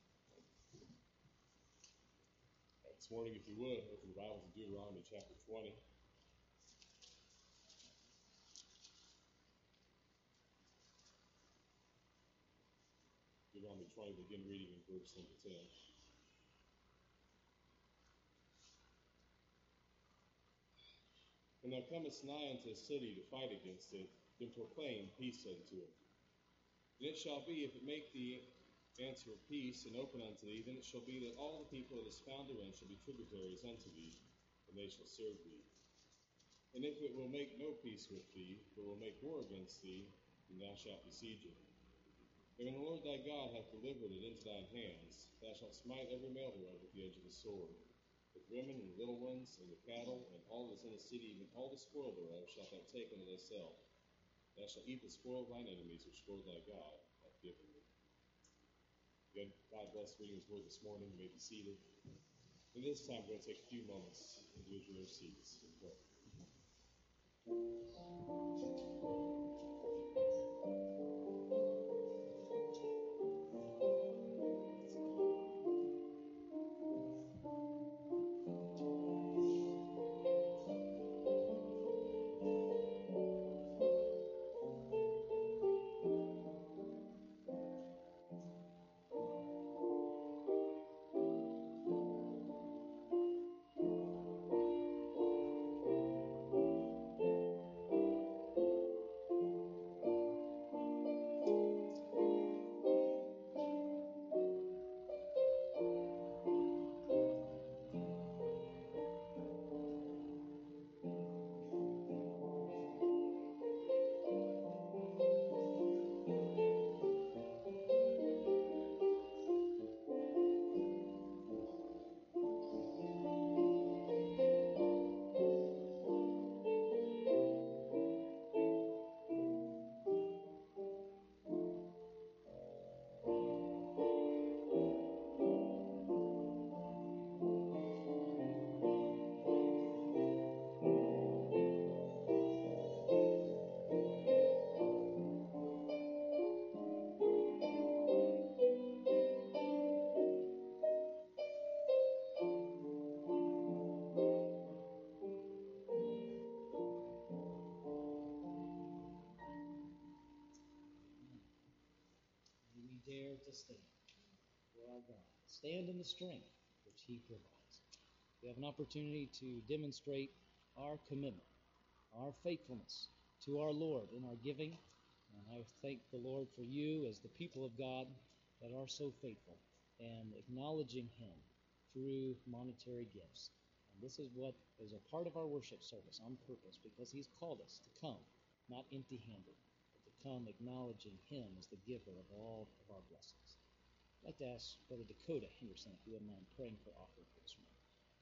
This morning, if you would, open your Bibles to Deuteronomy chapter 20. Deuteronomy 20, begin reading in verse number 10. When thou comest nigh unto a city to fight against it, then proclaim peace unto it. And it shall be, if it make thee answer of peace and open unto thee, then it shall be that all the people that is found therein shall be tributaries unto thee, and they shall serve thee. And if it will make no peace with thee, but will make war against thee, then thou shalt besiege it. And when the Lord thy God hath delivered it into thine hands, thou shalt smite every male thereof with the edge of the sword. The women and the little ones, and the cattle, and all that is in the city, even all the spoil thereof, shalt thou take unto thyself. Thou shalt eat the spoil of thine enemies, which the Lord thy God hath given thee. God bless the reading of his word this morning. You may be seated. And this time, we're going to take a few moments individually your seats and pray. Dare to stand for our God. Stand in the strength which He provides. We have an opportunity to demonstrate our commitment, our faithfulness to our Lord in our giving. And I thank the Lord for you as the people of God that are so faithful and acknowledging Him through monetary gifts. And this is what is a part of our worship service on purpose, because He's called us to come, not empty-handed, but to come acknowledging Him as the giver of all of our blessings. I'd like to ask Brother Dakota Henderson, if you wouldn't mind praying for offering for this morning.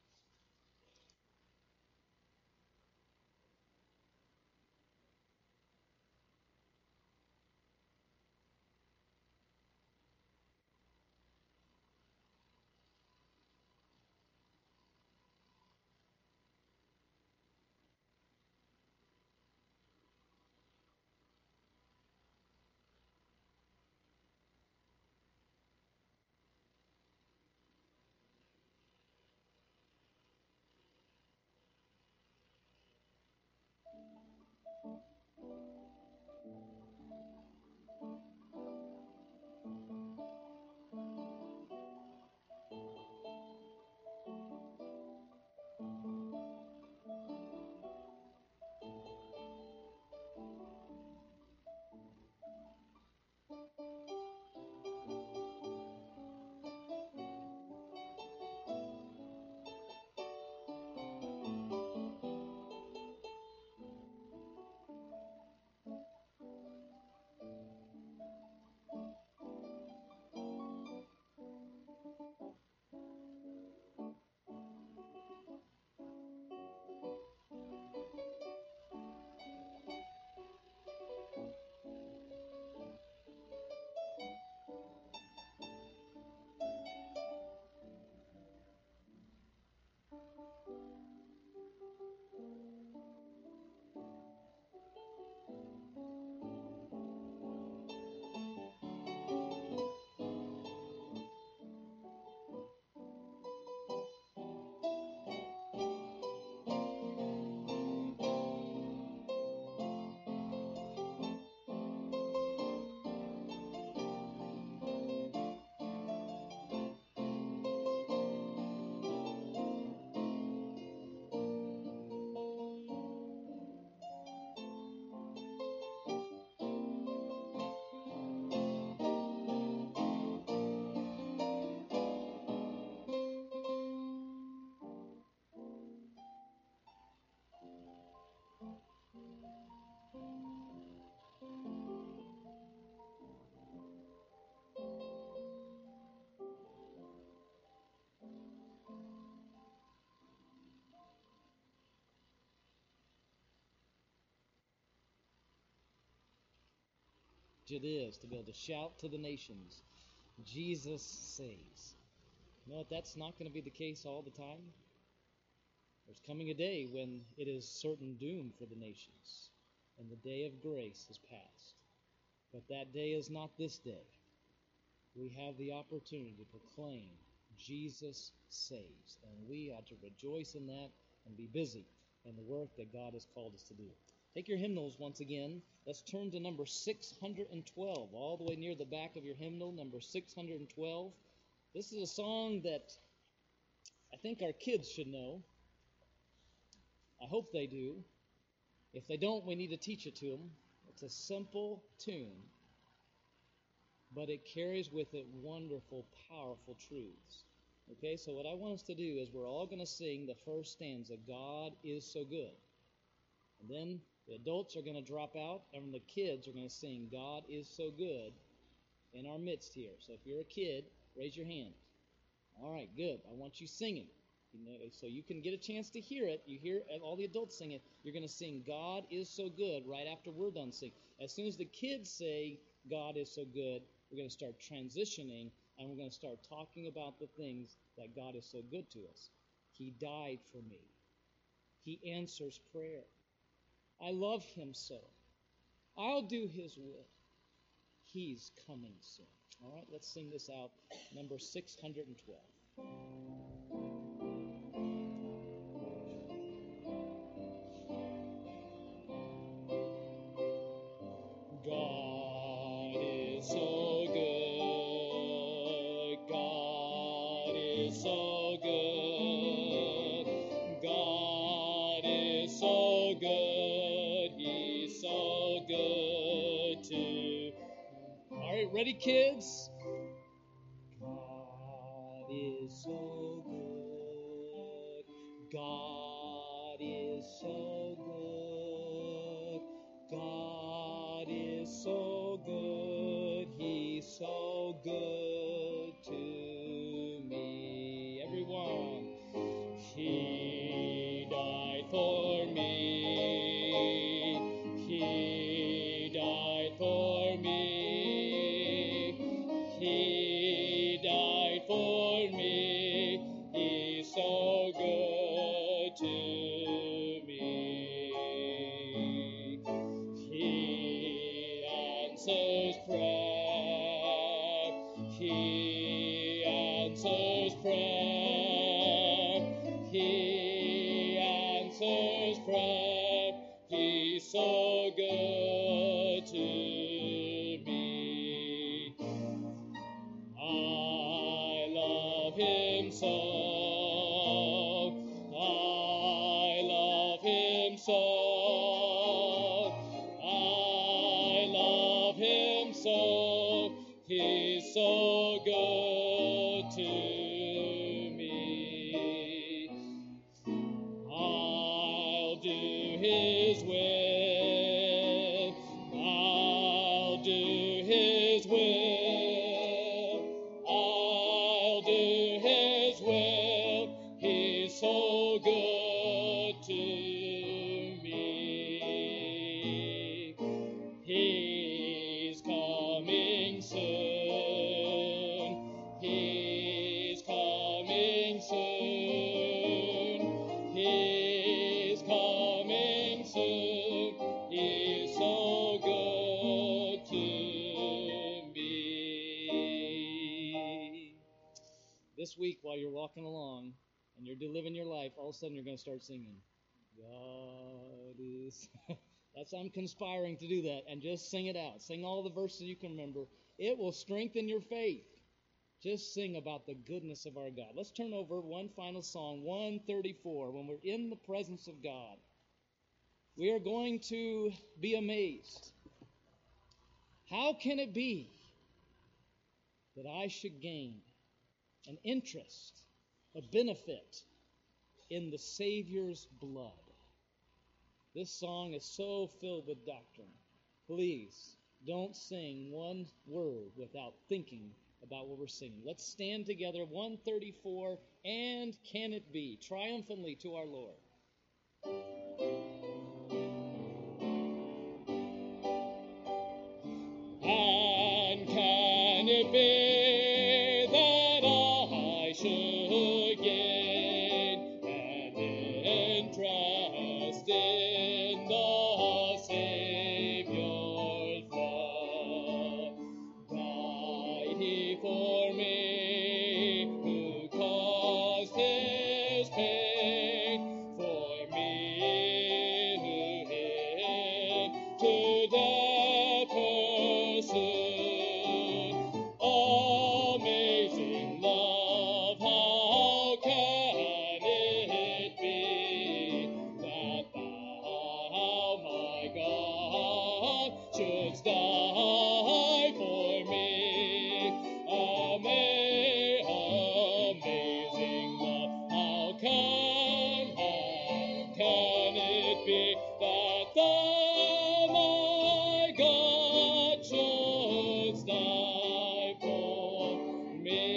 It is to be able to shout to the nations, Jesus saves. You know what? That's not going to be the case all the time. There's coming a day when it is certain doom for the nations, and the day of grace is past. But that day is not this day. We have the opportunity to proclaim Jesus saves, and we ought to rejoice in that and be busy in the work that God has called us to do. Take your hymnals once again. Let's turn to number 612, all the way near the back of your hymnal, number 612. This is a song that I think our kids should know. I hope they do. If they don't, we need to teach it to them. It's a simple tune, but it carries with it wonderful, powerful truths. Okay, so what I want us to do is we're all going to sing the first stanza, God is so good. And then the adults are going to drop out, and the kids are going to sing God is so good in our midst here. So if you're a kid, raise your hand. All right, good. I want you singing. So you can get a chance to hear it. You hear all the adults sing it. You're going to sing God is so good right after we're done singing. As soon as the kids say God is so good, we're going to start transitioning, and we're going to start talking about the things that God is so good to us. He died for me. He answers prayer. I love Him so. I'll do His will. He's coming soon. All right, let's sing this out. Number 612. God is so good. God is so good. God is right, ready, kids? God is so good. God is so good. God is so good. He's so good to me. Everyone. He died for me. He died for me. He died for me. He's so good to me. He answers prayer. He answers prayer. He answers prayer. He's so good to me. I love him so. I love him so. I love him so. He's so good to me. I'll do his will. I'll do his will. I'll do his will. He's so good to me. He's coming soon. He's coming soon. He's coming soon. He's so good to me. This week, while you're walking along and you're living your life, all of a sudden you're going to start singing. God is... That's I'm conspiring to do that, and just sing it out. Sing all the verses you can remember. It will strengthen your faith. Just sing about the goodness of our God. Let's turn over one final song, 134. When we're in the presence of God, we are going to be amazed. How can it be that I should gain an interest, a benefit in the Savior's blood? This song is so filled with doctrine. Please don't sing one word without thinking about what we're singing. Let's stand together, 134, and can it be, triumphantly to our Lord. And can it be that I should gain an interest in the Savior's blood? Died he for me, who caused his pain, for me who hid to death pursued. Amazing love, how can it be that thou, my God, shouldst die for me? Amazing love, how can it be that thou, my God, shouldst die for me?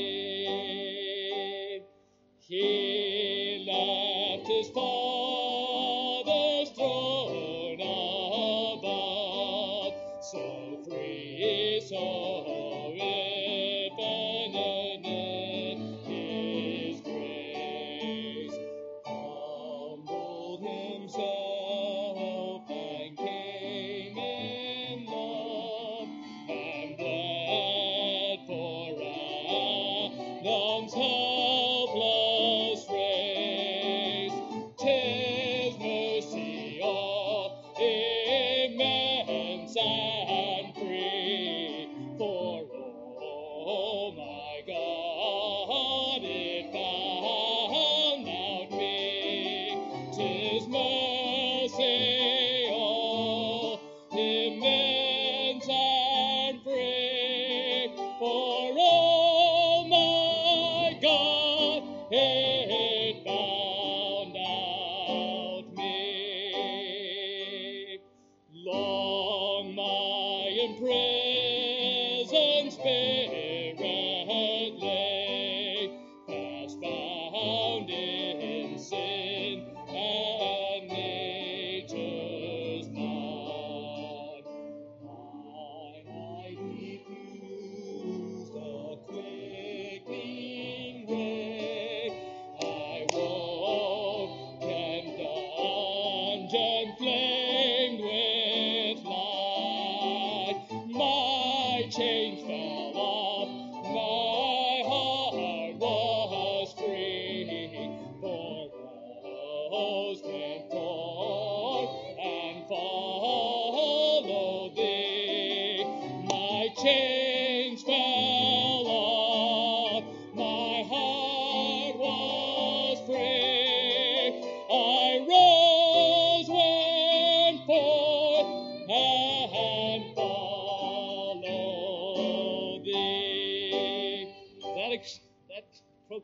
He left his Father's throne above, so free, so infinite in his grace. Humbled himself and came in love, and bled for Adam's helpless race, till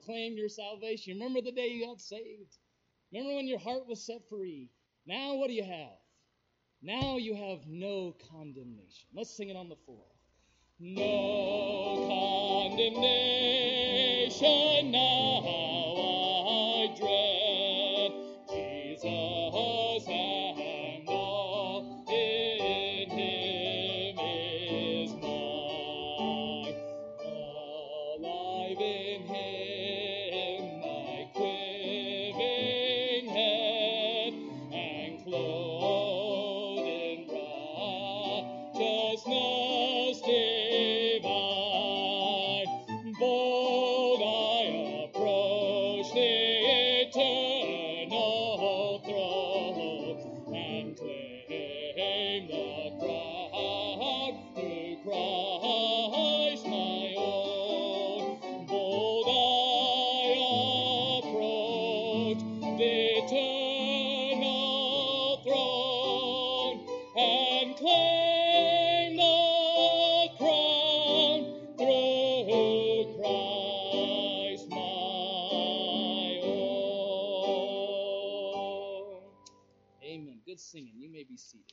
proclaim your salvation. Remember the day you got saved. Remember when your heart was set free. Now what do you have? Now you have no condemnation. Let's sing it on the floor. No condemnation now I dread. Jesus and all in him is mine. Alive in him, my quivering head, and clothed in righteousness divine. Bold I approach the eternal throne, and claim the crown through Christ my own. Bold I approach the eternal throne, and claim the crown through Christ my own. Amen. Good singing. You may be seated.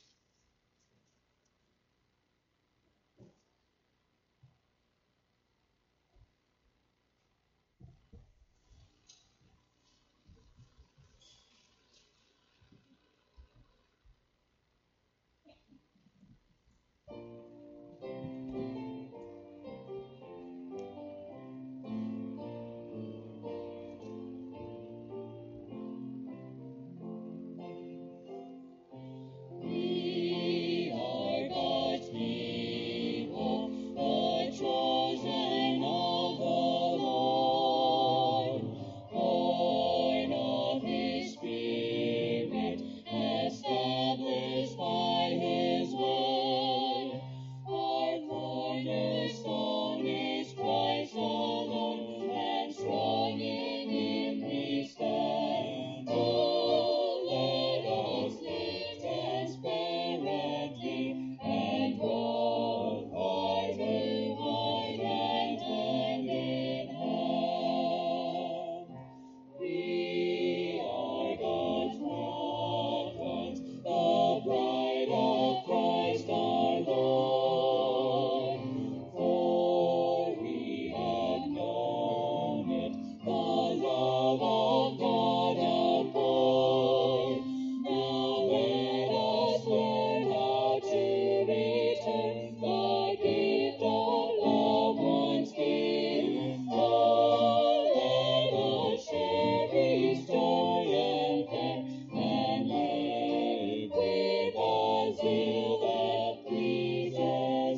We are God's people, the chosen of the Lord, born of His Spirit, established by His word. Our cornerstone is Christ alone, and strong in Him we stand. Oh, let us live transparently and walk heart to heart and hand in hand. We are God's loved ones, the bride of Christ our Lord. For we have known it, the love of God abhorred. Now let us learn how to return the gift of love once given. Oh, let us share His joy and care, and live with a zeal that pleases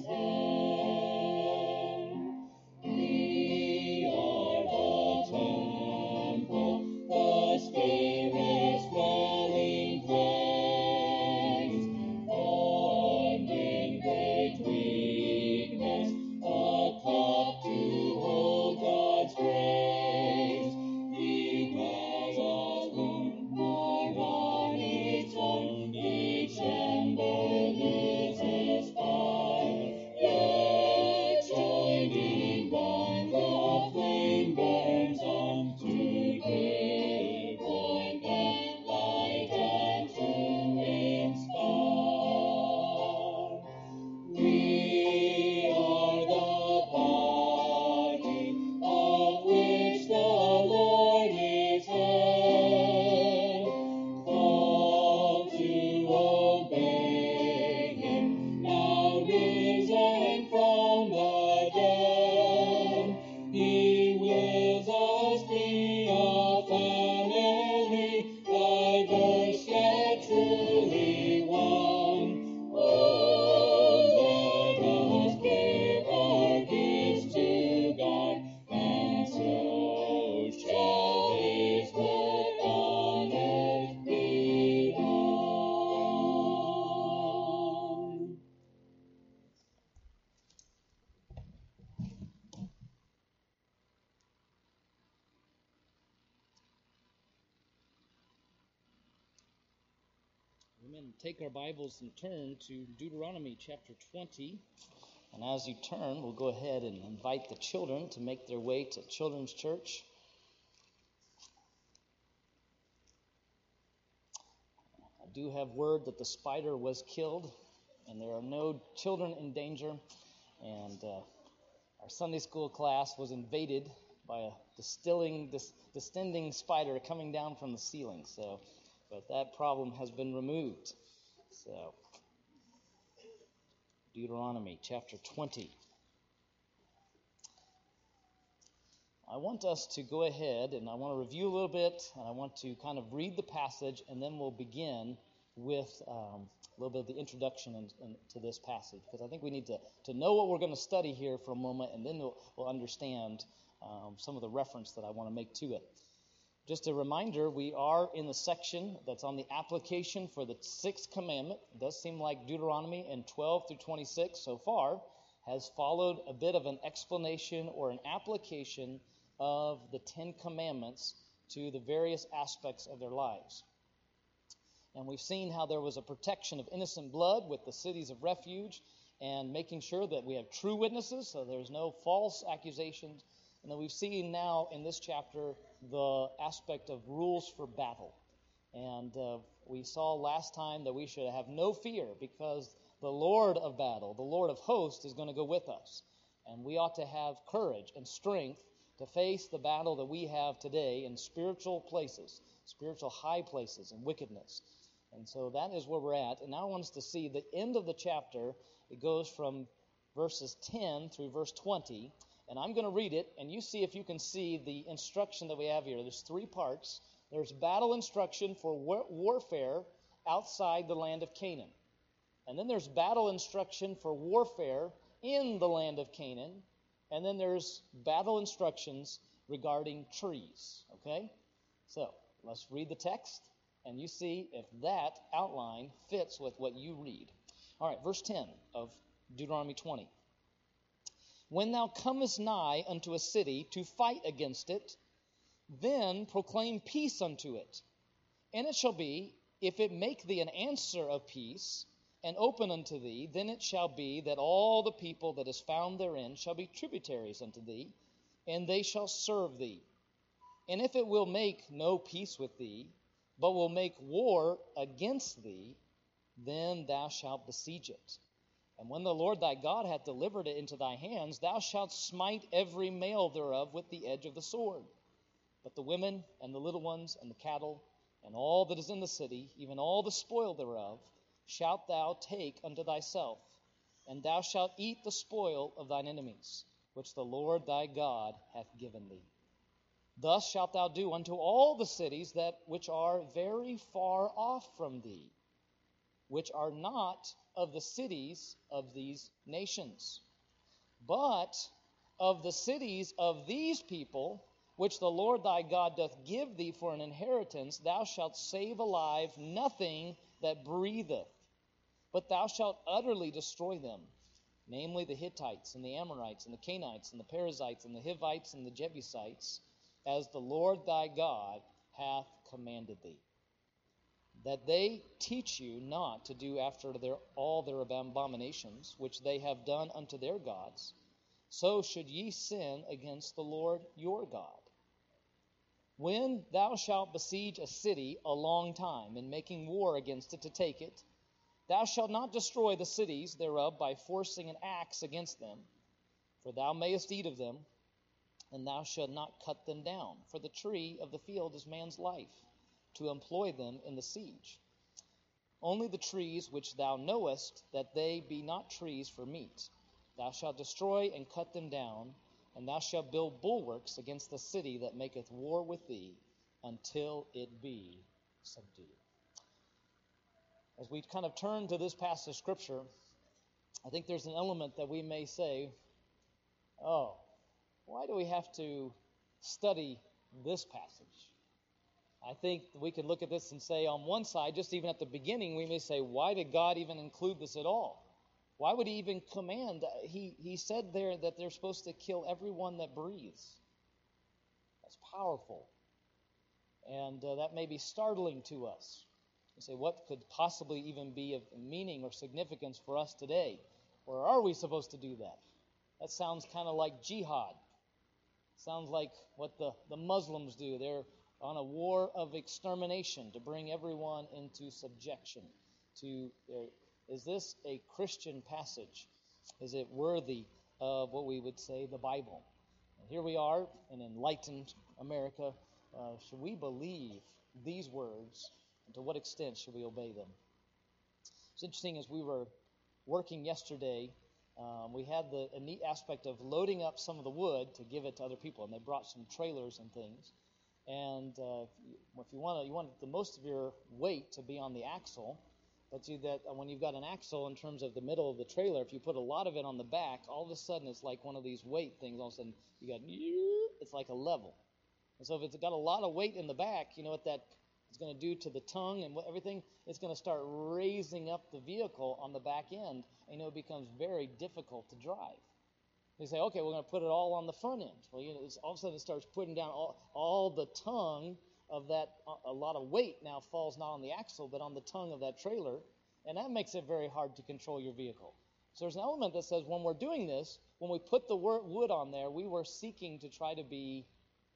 Him. We are the temple, the Spirit's dwelling place, formed in great weakness, a cup to hold God's grace. He dwells alone, nor on its own, each ember loses fire. Yet joined in bond, the flame burns on to give warmth and light and to inspire. We are the body of which the Lord is head, called to obey Him, now risen from the dead. He wills us be a family, diverse yet truly one. Oh, let us give our gifts to God, and so shall His work on earth be done. Amen. Take our Bibles and turn to Deuteronomy chapter 20. And as you turn, we'll go ahead and invite the children to make their way to Children's Church. do have word that the spider was killed, and there are no children in danger. And our Sunday school class was invaded by a distending spider coming down from the ceiling. So, but that problem has been removed. So, Deuteronomy chapter 20. I want us to go ahead, and I want to review a little bit, and I want to kind of read the passage, and then we'll begin with a little bit of the introduction to this passage, because I think we need to know what we're going to study here for a moment, and then we'll understand some of the reference that I want to make to it. Just a reminder, we are in the section that's on the application for the sixth commandment. It does seem like Deuteronomy in 12 through 26 so far has followed a bit of an explanation or an application of the Ten Commandments to the various aspects of their lives. And we've seen how there was a protection of innocent blood with the cities of refuge and making sure that we have true witnesses, so there's no false accusations. And then we've seen now in this chapter the aspect of rules for battle. And we saw last time that we should have no fear because the Lord of battle, the Lord of hosts, is going to go with us. And we ought to have courage and strength to face the battle that we have today in spiritual places, spiritual high places and wickedness. And so that is where we're at. And now I want us to see the end of the chapter. It goes from verses 10 through verse 20. And I'm going to read it, and you see if you can see the instruction that we have here. There's three parts. There's battle instruction for warfare outside the land of Canaan. And then there's battle instruction for warfare in the land of Canaan. And then there's battle instructions regarding trees. Okay? So, let's read the text, and you see if that outline fits with what you read. All right, verse 10 of Deuteronomy 20. When thou comest nigh unto a city to fight against it, then proclaim peace unto it. And it shall be, if it make thee an answer of peace, and open unto thee, then it shall be that all the people that is found therein shall be tributaries unto thee, and they shall serve thee. And if it will make no peace with thee, but will make war against thee, then thou shalt besiege it. And when the Lord thy God hath delivered it into thy hands, thou shalt smite every male thereof with the edge of the sword. But the women and the little ones and the cattle and all that is in the city, even all the spoil thereof, shalt thou take unto thyself, and thou shalt eat the spoil of thine enemies, which the Lord thy God hath given thee. Thus shalt thou do unto all the cities that which are very far off from thee, which are not of the cities of these nations, but of the cities of these people, which the Lord thy God doth give thee for an inheritance, thou shalt save alive nothing that breatheth, but thou shalt utterly destroy them, namely the Hittites and the Amorites and the Canaanites and the Perizzites and the Hivites and the Jebusites, as the Lord thy God hath commanded thee, that they teach you not to do after all their abominations, which they have done unto their gods, so should ye sin against the Lord your God. When thou shalt besiege a city a long time, in making war against it to take it, thou shalt not destroy the cities thereof by forcing an axe against them, for thou mayest eat of them, and thou shalt not cut them down. For the tree of the field is man's life, to employ them in the siege. Only the trees which thou knowest that they be not trees for meat, thou shalt destroy and cut them down, and thou shalt build bulwarks against the city that maketh war with thee, until it be subdued. As we kind of turn to this passage of Scripture, I think there's an element that we may say, oh, why do we have to study this passage? I think we could look at this and say, on one side, just even at the beginning, we may say, why did God even include this at all? Why would he even command? He said there that they're supposed to kill everyone that breathes. That's powerful. And that may be startling to us. You say, what could possibly even be of meaning or significance for us today? Or are we supposed to do that? That sounds kind of like jihad. Sounds like what the Muslims do. They're on a war of extermination to bring everyone into subjection. Is this a Christian passage? Is it worthy of what we would say the Bible? And here we are in enlightened America. Should we believe these words? And to what extent should we obey them? It's interesting, as we were working yesterday, we had a neat aspect of loading up some of the wood to give it to other people, and they brought some trailers and things. And if you want the most of your weight to be on the axle, but when you've got an axle in terms of the middle of the trailer, if you put a lot of it on the back, all of a sudden it's like one of these weight things. All of a sudden it's like a level. And so if it's got a lot of weight in the back, you know what that is going to do to the tongue and everything? It's going to start raising up the vehicle on the back end, and it becomes very difficult to drive. They say, okay, we're going to put it all on the front end. Well, all of a sudden it starts putting down all the tongue of that. A lot of weight now falls not on the axle, but on the tongue of that trailer, and that makes it very hard to control your vehicle. So there's an element that says when we're doing this, when we put the wood on there, we were seeking to try to be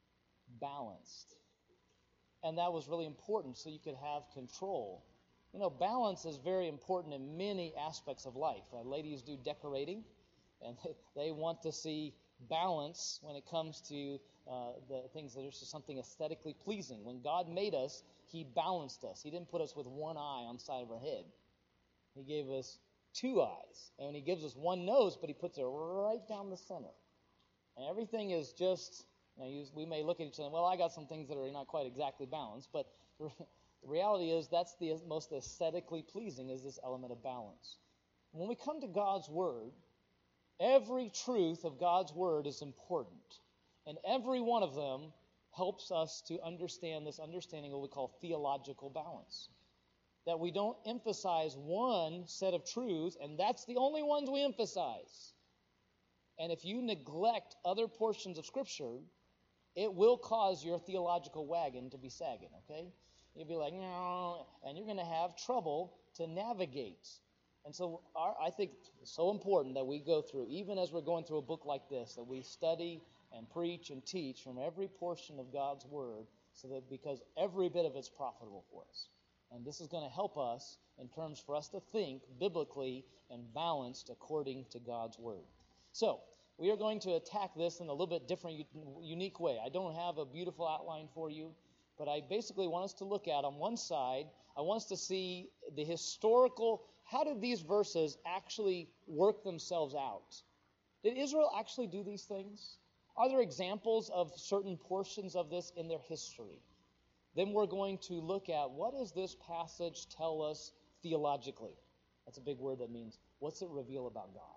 balanced. And that was really important so you could have control. Balance is very important in many aspects of life. Ladies do decorating, and they want to see balance when it comes to the things that are just something aesthetically pleasing. When God made us, He balanced us. He didn't put us with one eye on the side of our head. He gave us two eyes. And He gives us one nose, but He puts it right down the center. And everything is just, we may look at each other and, well, I got some things that are not quite exactly balanced, but the reality is that's the most aesthetically pleasing, is this element of balance. When we come to God's Word, every truth of God's Word is important. And every one of them helps us to understand this understanding of what we call theological balance. That we don't emphasize one set of truths, and that's the only ones we emphasize. And if you neglect other portions of Scripture, it will cause your theological wagon to be sagging, okay? You'll be like, no, and you're going to have trouble to navigate. And so I think it's so important that we go through, even as we're going through a book like this, that we study and preach and teach from every portion of God's Word, because every bit of it's profitable for us. And this is going to help us in terms for us to think biblically and balanced according to God's Word. So, we are going to attack this in a little bit different, unique way. I don't have a beautiful outline for you, but I basically want us to look at, on one side, I want us to see the historical, how did these verses actually work themselves out? Did Israel actually do these things? Are there examples of certain portions of this in their history? Then we're going to look at, what does this passage tell us theologically? That's a big word that means, what's it reveal about God?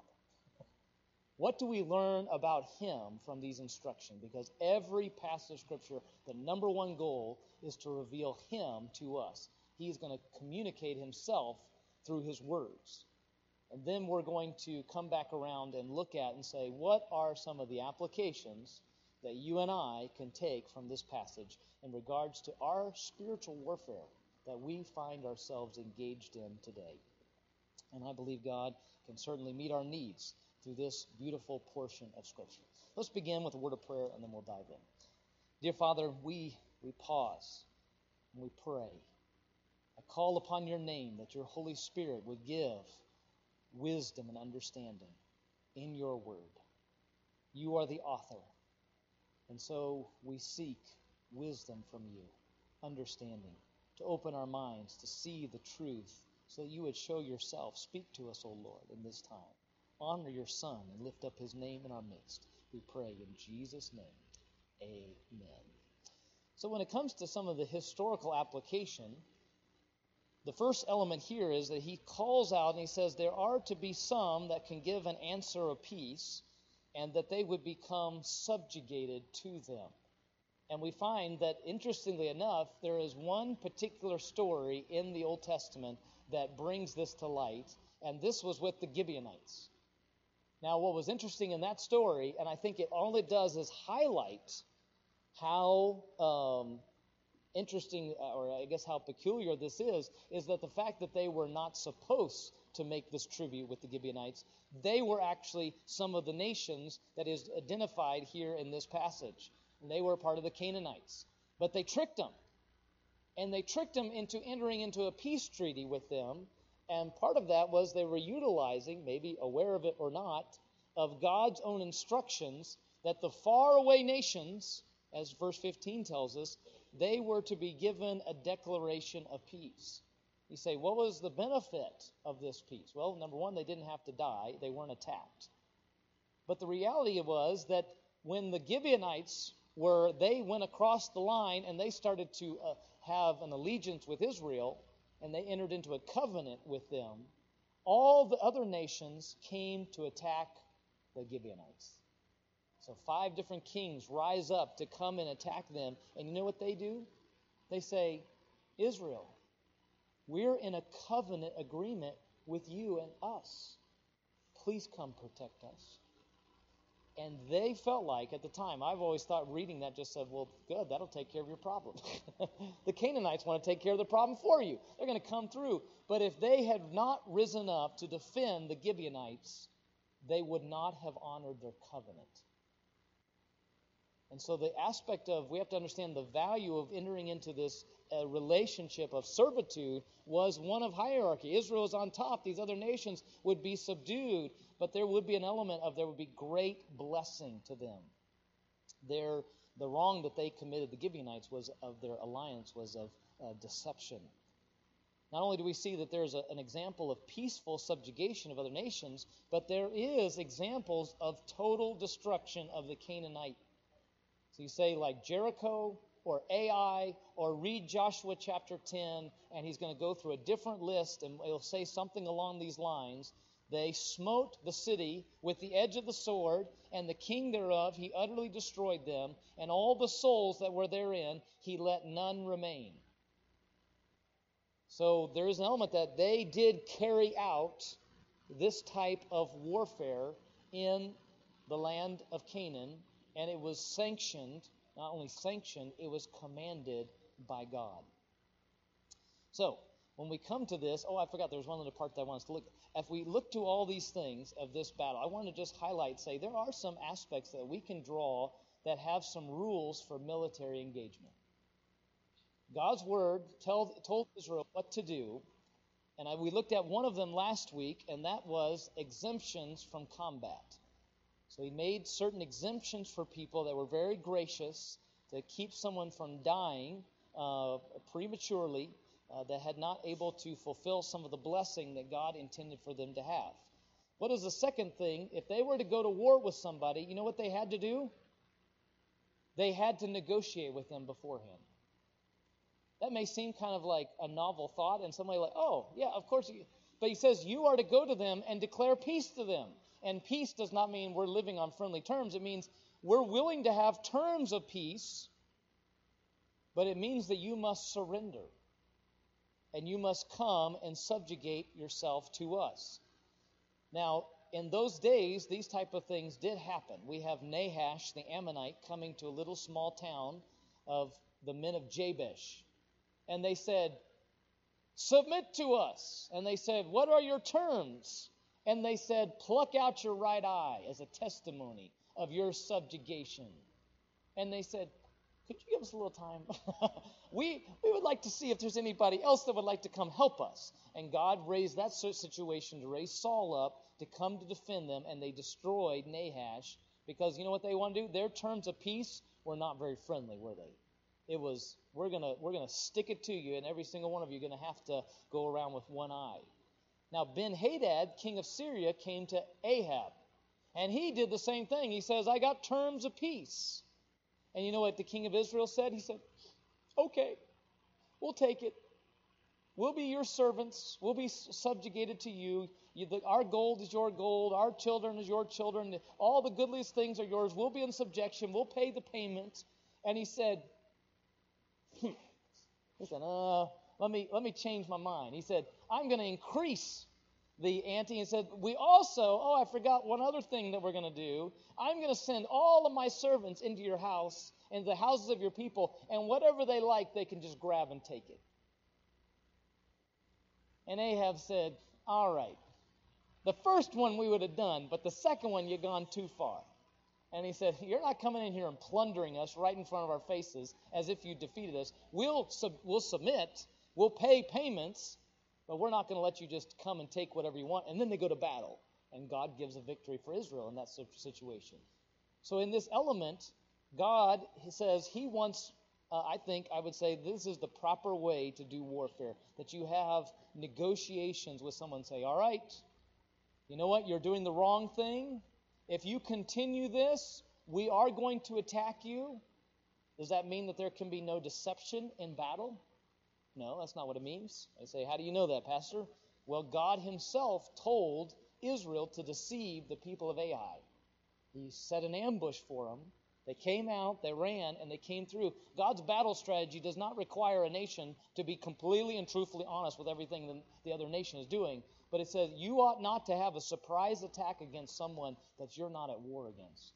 What do we learn about Him from these instructions? Because every passage of Scripture, the number one goal is to reveal Him to us. He's going to communicate Himself through His words. And then we're going to come back around and look at and say, what are some of the applications that you and I can take from this passage in regards to our spiritual warfare that we find ourselves engaged in today? And I believe God can certainly meet our needs through this beautiful portion of Scripture. Let's begin with a word of prayer, and then we'll dive in. Dear Father, we pause and we pray. I call upon your name that your Holy Spirit would give wisdom and understanding in your word. You are the author, and so we seek wisdom from you, understanding, to open our minds, to see the truth, so that you would show yourself. Speak to us, O Lord, in this time. Honor your Son and lift up his name in our midst. We pray in Jesus' name. Amen. So when it comes to some of the historical application, the first element here is that he calls out and he says there are to be some that can give an answer of peace, and that they would become subjugated to them. And we find that, interestingly enough, there is one particular story in the Old Testament that brings this to light, and this was with the Gibeonites. Now, what was interesting in that story, and I think all it does is highlight how interesting, or I guess how peculiar this is that the fact that they were not supposed to make this tribute with the Gibeonites, they were actually some of the nations that is identified here in this passage. And they were part of the Canaanites. But they tricked them. And they tricked them into entering into a peace treaty with them. And part of that was they were utilizing, maybe aware of it or not, of God's own instructions that the faraway nations, as verse 15 tells us, they were to be given a declaration of peace. You say, what was the benefit of this peace? Well, number one, they didn't have to die. They weren't attacked. But the reality was that when the Gibeonites they went across the line and they started to have an allegiance with Israel, and they entered into a covenant with them, all the other nations came to attack the Gibeonites. So 5 different kings rise up to come and attack them. And you know what they do? They say, Israel, we're in a covenant agreement with you and us. Please come protect us. And they felt like, at the time, I've always thought reading that just said, well, good, that'll take care of your problem. The Canaanites want to take care of the problem for you. They're going to come through. But if they had not risen up to defend the Gibeonites, they would not have honored their covenant. And so the aspect of, we have to understand the value of entering into this relationship of servitude was one of hierarchy. Israel is on top. These other nations would be subdued. But there would be an element of, there would be great blessing to them. The wrong that they committed, the Gibeonites, was of their alliance, was of deception. Not only do we see that there's an example of peaceful subjugation of other nations, but there is examples of total destruction of the Canaanite. So you say like Jericho or Ai, or read Joshua chapter 10, and he's going to go through a different list, and he'll say something along these lines. They smote the city with the edge of the sword, and the king thereof, he utterly destroyed them, and all the souls that were therein, he let none remain. So there is an element that they did carry out this type of warfare in the land of Canaan, and it was sanctioned, not only sanctioned, it was commanded by God. So, when we come to this, I forgot there was one other part that I want us to look at. If we look to all these things of this battle, I want to just highlight, say, there are some aspects that we can draw that have some rules for military engagement. God's word told Israel what to do, and we looked at one of them last week, and that was exemptions from combat. So he made certain exemptions for people that were very gracious to keep someone from dying prematurely, that had not able to fulfill some of the blessing that God intended for them to have. What is the second thing? If they were to go to war with somebody, you know what they had to do? They had to negotiate with them beforehand. That may seem kind of like a novel thought, and somebody like, oh, yeah, of course. But he says you are to go to them and declare peace to them. And peace does not mean we're living on friendly terms. It means we're willing to have terms of peace, but it means that you must surrender. And you must come and subjugate yourself to us. Now, in those days, these type of things did happen. We have Nahash, the Ammonite, coming to a little small town of the men of Jabesh. And they said, submit to us. And they said, what are your terms? And they said, pluck out your right eye as a testimony of your subjugation. And they said, could you give us a little time? we would like to see if there's anybody else that would like to come help us. And God raised that situation to raise Saul up to come to defend them, and they destroyed Nahash because you know what they want to do? Their terms of peace were not very friendly, were they? It was, we're gonna stick it to you, and every single one of you are going to have to go around with one eye. Now, Ben-Hadad, king of Syria, came to Ahab, and he did the same thing. He says, I got terms of peace. And you know what the king of Israel said? He said, okay, we'll take it. We'll be your servants. We'll be subjugated to you. Our gold is your gold. Our children is your children. All the goodliest things are yours. We'll be in subjection. We'll pay the payment. And he said, let me change my mind. He said, I'm going to increase the ante, and said, we also, I forgot one other thing that we're going to do. I'm going to send all of my servants into your house, into the houses of your people, and whatever they like, they can just grab and take it. And Ahab said, all right, the first one we would have done, but the second one, you've gone too far. And he said, you're not coming in here and plundering us right in front of our faces as if you defeated us. We'll submit, we'll pay payments, but we're not going to let you just come and take whatever you want. And then they go to battle, and God gives a victory for Israel in that situation. So in this element, God says he wants, I would say this is the proper way to do warfare, that you have negotiations with someone, say, all right, you know what, you're doing the wrong thing. If you continue this, we are going to attack you. Does that mean that there can be no deception in battle? No, that's not what it means. I say, how do you know that, Pastor? Well, God himself told Israel to deceive the people of Ai. He set an ambush for them. They came out, they ran, and they came through. God's battle strategy does not require a nation to be completely and truthfully honest with everything that the other nation is doing. But it says you ought not to have a surprise attack against someone that you're not at war against.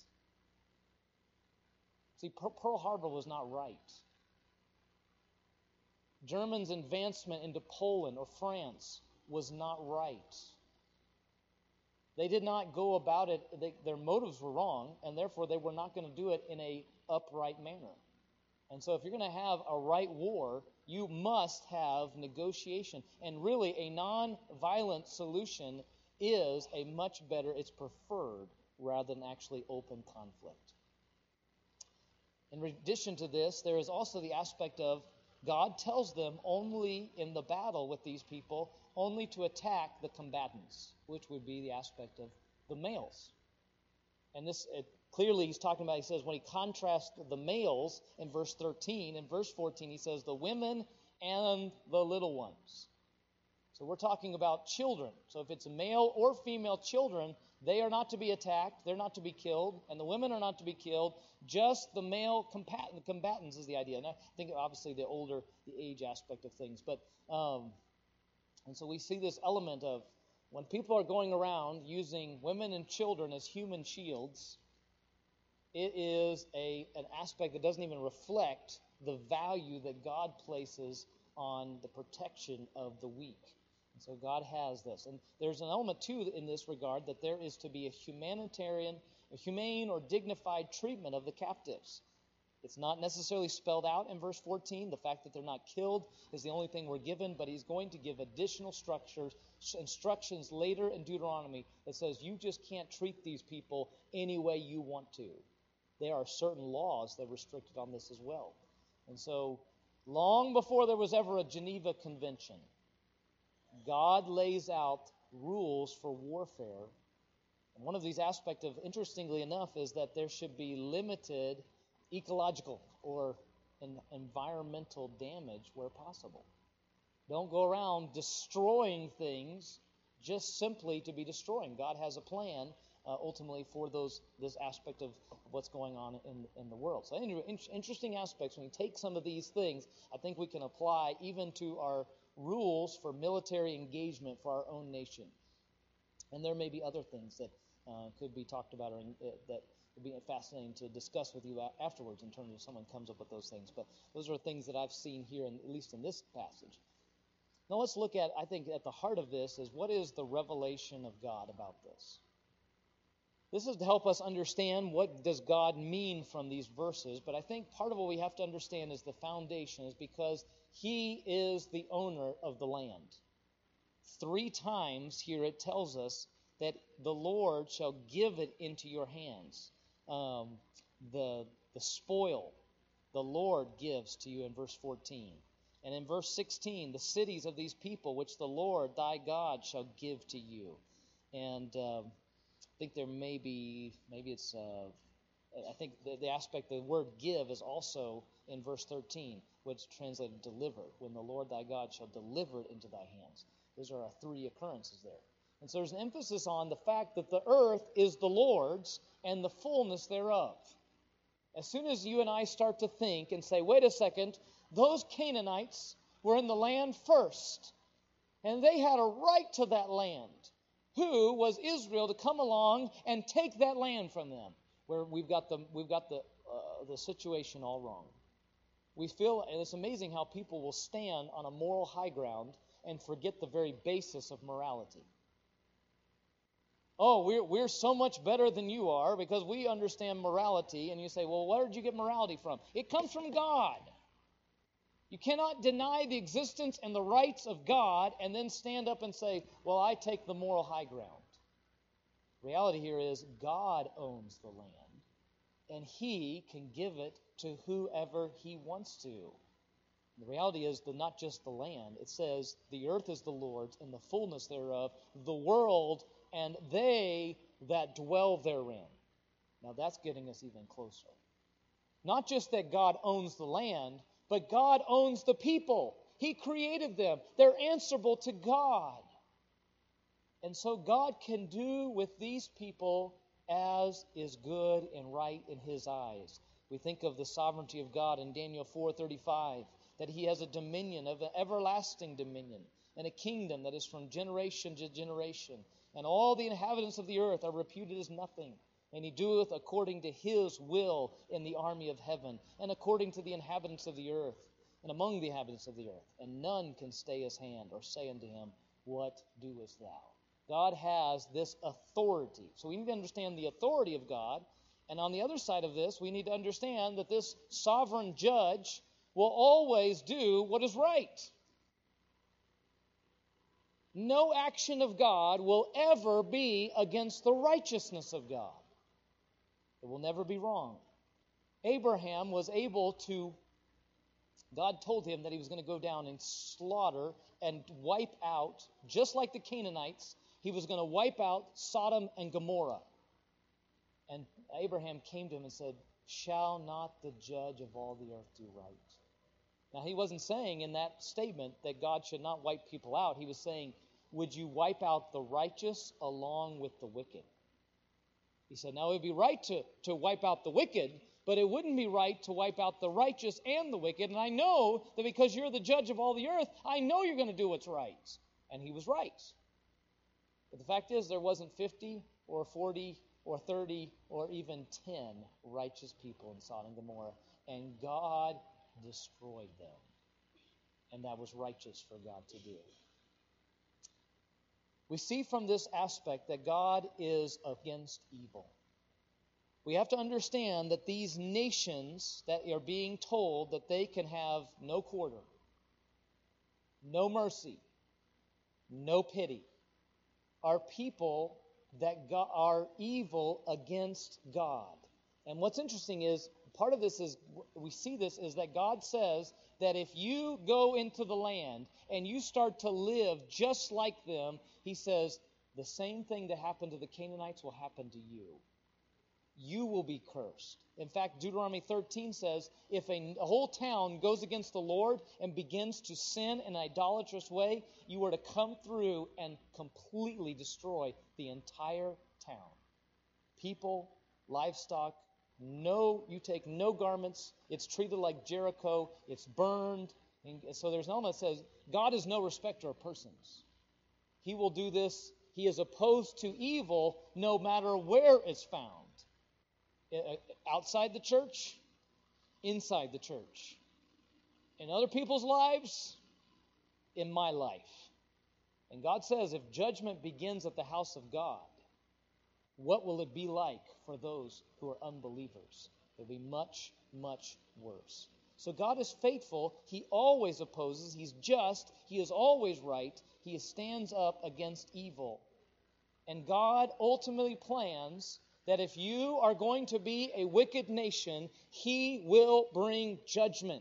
See, Pearl Harbor was not right. Germans' advancement into Poland or France was not right. They did not go about it, their motives were wrong, and therefore they were not going to do it in an upright manner. And so if you're going to have a right war, you must have negotiation. And really, a non-violent solution is a much better, it's preferred, rather than actually open conflict. In addition to this, there is also the aspect of God tells them only in the battle with these people, only to attack the combatants, which would be the aspect of the males. And this, clearly he's talking about, he says, when he contrasts the males in verse 13, in verse 14 he says the women and the little ones. So we're talking about children. So if it's male or female children, they are not to be attacked, they're not to be killed, and the women are not to be killed. Just the male combatants is the idea. And I think obviously the older, the age aspect of things. But and so we see this element of when people are going around using women and children as human shields, it is an aspect that doesn't even reflect the value that God places on the protection of the weak. And so God has this. And there's an element, too, in this regard, that there is to be a humane or dignified treatment of the captives. It's not necessarily spelled out in verse 14. The fact that they're not killed is the only thing we're given, but he's going to give additional instructions later in Deuteronomy that says you just can't treat these people any way you want to. There are certain laws that are restricted on this as well. And so, long before there was ever a Geneva Convention, God lays out rules for warfare. And one of these aspects of, interestingly enough, is that there should be limited ecological or environmental damage where possible. Don't go around destroying things just simply to be destroying. God has a plan ultimately for this aspect of what's going on in the world. So anyway, interesting aspects. When we take some of these things, I think we can apply even to our rules for military engagement for our own nation. And there may be other things that could be talked about or that would be fascinating to discuss with you afterwards in terms of someone comes up with those things. But those are things that I've seen here, at least in this passage. Now let's look at, I think at the heart of this is what is the revelation of God about this? This is to help us understand what does God mean from these verses. But I think part of what we have to understand is the foundation is because he is the owner of the land. 3 times here it tells us that the Lord shall give it into your hands. The spoil the Lord gives to you in verse 14. And in verse 16, the cities of these people which the Lord thy God shall give to you. And I think there maybe it's, I think the aspect, the word give is also in verse 13, which is translated deliver. When the Lord thy God shall deliver it into thy hands. Those are our 3 occurrences there. And so there's an emphasis on the fact that the earth is the Lord's and the fullness thereof. As soon as you and I start to think and say, wait a second, those Canaanites were in the land first, and they had a right to that land. Who was Israel to come along and take that land from them? Where we've got the situation all wrong. We feel, and it's amazing how people will stand on a moral high ground and forget the very basis of morality. Oh, we're so much better than you are because we understand morality. And you say, well, where did you get morality from? It comes from God. You cannot deny the existence and the rights of God and then stand up and say, well, I take the moral high ground. Reality here is God owns the land, and He can give it to whoever He wants to. The reality is that not just the land. It says the earth is the Lord's and the fullness thereof, the world and they that dwell therein. Now that's getting us even closer. Not just that God owns the land, but God owns the people. He created them. They're answerable to God. And so God can do with these people as is good and right in His eyes. We think of the sovereignty of God in Daniel 4:35, that He has a dominion, of an everlasting dominion, and a kingdom that is from generation to generation. And all the inhabitants of the earth are reputed as nothing. And He doeth according to His will in the army of heaven, and according to the inhabitants of the earth, and among the inhabitants of the earth. And none can stay His hand, or say unto Him, what doest thou? God has this authority. So we need to understand the authority of God. And on the other side of this, we need to understand that this sovereign judge will always do what is right. No action of God will ever be against the righteousness of God. It will never be wrong. Abraham was able to, God told him that he was going to go down and slaughter and wipe out, just like the Canaanites, he was going to wipe out Sodom and Gomorrah. And Abraham came to him and said, shall not the judge of all the earth do right? Now, he wasn't saying in that statement that God should not wipe people out. He was saying, would you wipe out the righteous along with the wicked? He said, now it would be right to wipe out the wicked, but it wouldn't be right to wipe out the righteous and the wicked. And I know that because you're the judge of all the earth, I know you're going to do what's right. And he was right. But the fact is, there wasn't 50 or 40 or 30 or even 10 righteous people in Sodom and Gomorrah. And God destroyed them. And that was righteous for God to do. We see from this aspect that God is against evil. We have to understand that these nations that are being told that they can have no quarter, no mercy, no pity, are people that are evil against God. And what's interesting is, part of this is, we see this, is that God says that if you go into the land and you start to live just like them, He says, the same thing that happened to the Canaanites will happen to you. You will be cursed. In fact, Deuteronomy 13 says, if a whole town goes against the Lord and begins to sin in an idolatrous way, you are to come through and completely destroy the entire town. People, livestock, you take no garments. It's treated like Jericho. It's burned. And so there's an element that says God is no respecter of persons. He will do this. He is opposed to evil no matter where it's found. Outside the church, inside the church. In other people's lives, in my life. And God says if judgment begins at the house of God, what will it be like for those who are unbelievers? It will be much, much worse. So God is faithful. He always opposes. He's just. He is always right. He stands up against evil. And God ultimately plans that if you are going to be a wicked nation, He will bring judgment.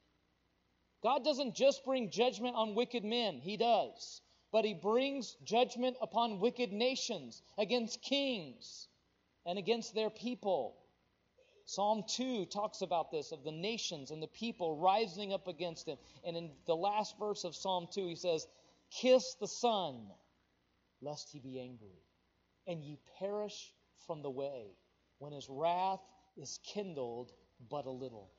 God doesn't just bring judgment on wicked men. He does. But He brings judgment upon wicked nations, against kings, and against their people. Psalm 2 talks about this, of the nations and the people rising up against Him. And in the last verse of Psalm 2, he says, kiss the Son, lest He be angry, and ye perish from the way, when His wrath is kindled but a little.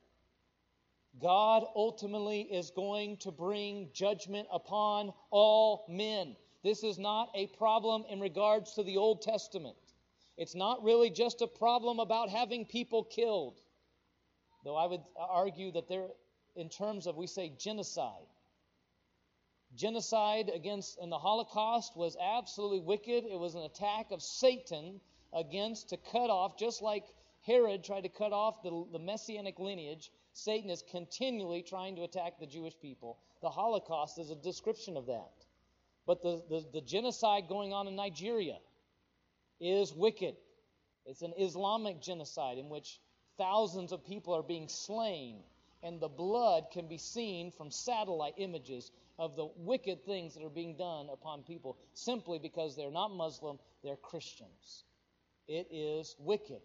God ultimately is going to bring judgment upon all men. This is not a problem in regards to the Old Testament. It's not really just a problem about having people killed. Though I would argue that there, in terms of, we say, genocide. genocide and the Holocaust was absolutely wicked. It was an attack of Satan to cut off, just like Herod tried to cut off the Messianic lineage. Satan is continually trying to attack the Jewish people. The Holocaust is a description of that. But the genocide going on in Nigeria is wicked. It's an Islamic genocide in which thousands of people are being slain, and the blood can be seen from satellite images of the wicked things that are being done upon people simply because they're not Muslim, they're Christians. It is wicked.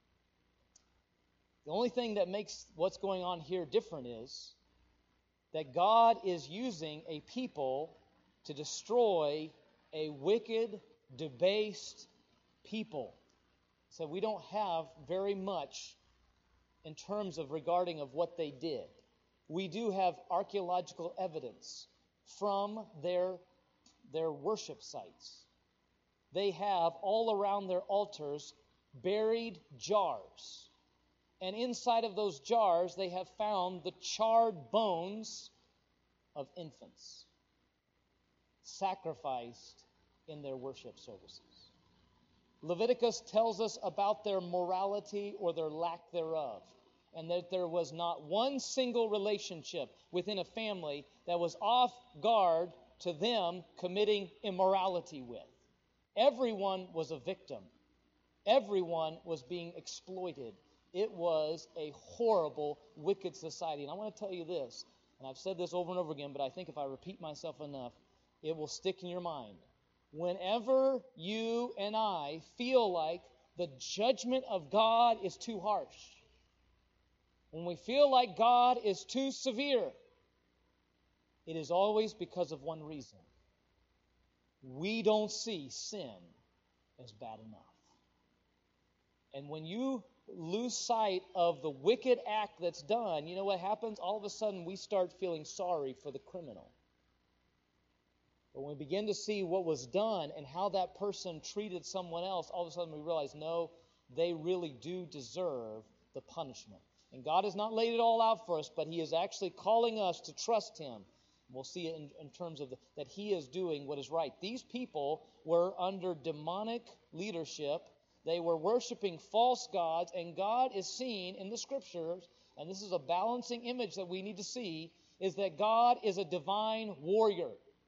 The only thing that makes what's going on here different is that God is using a people to destroy a wicked, debased people. So we don't have very much in terms of regarding of what they did. We do have archaeological evidence from their worship sites. They have all around their altars buried jars. And inside of those jars, they have found the charred bones of infants sacrificed in their worship services. Leviticus tells us about their morality or their lack thereof, and that there was not one single relationship within a family that was off guard to them committing immorality with. Everyone was a victim. Everyone was being exploited. It was a horrible, wicked society. And I want to tell you this, and I've said this over and over again, but I think if I repeat myself enough, it will stick in your mind. Whenever you and I feel like the judgment of God is too harsh, when we feel like God is too severe, it is always because of one reason. We don't see sin as bad enough. And when you lose sight of the wicked act that's done, you know what happens? All of a sudden we start feeling sorry for the criminal. But when we begin to see what was done and how that person treated someone else, all of a sudden we realize, no, they really do deserve the punishment. And God has not laid it all out for us, but He is actually calling us to trust Him. We'll see it in terms of that He is doing what is right. These people were under demonic leadership. They were worshiping false gods, and God is seen in the Scriptures, and this is a balancing image that we need to see, is that God is a divine warrior.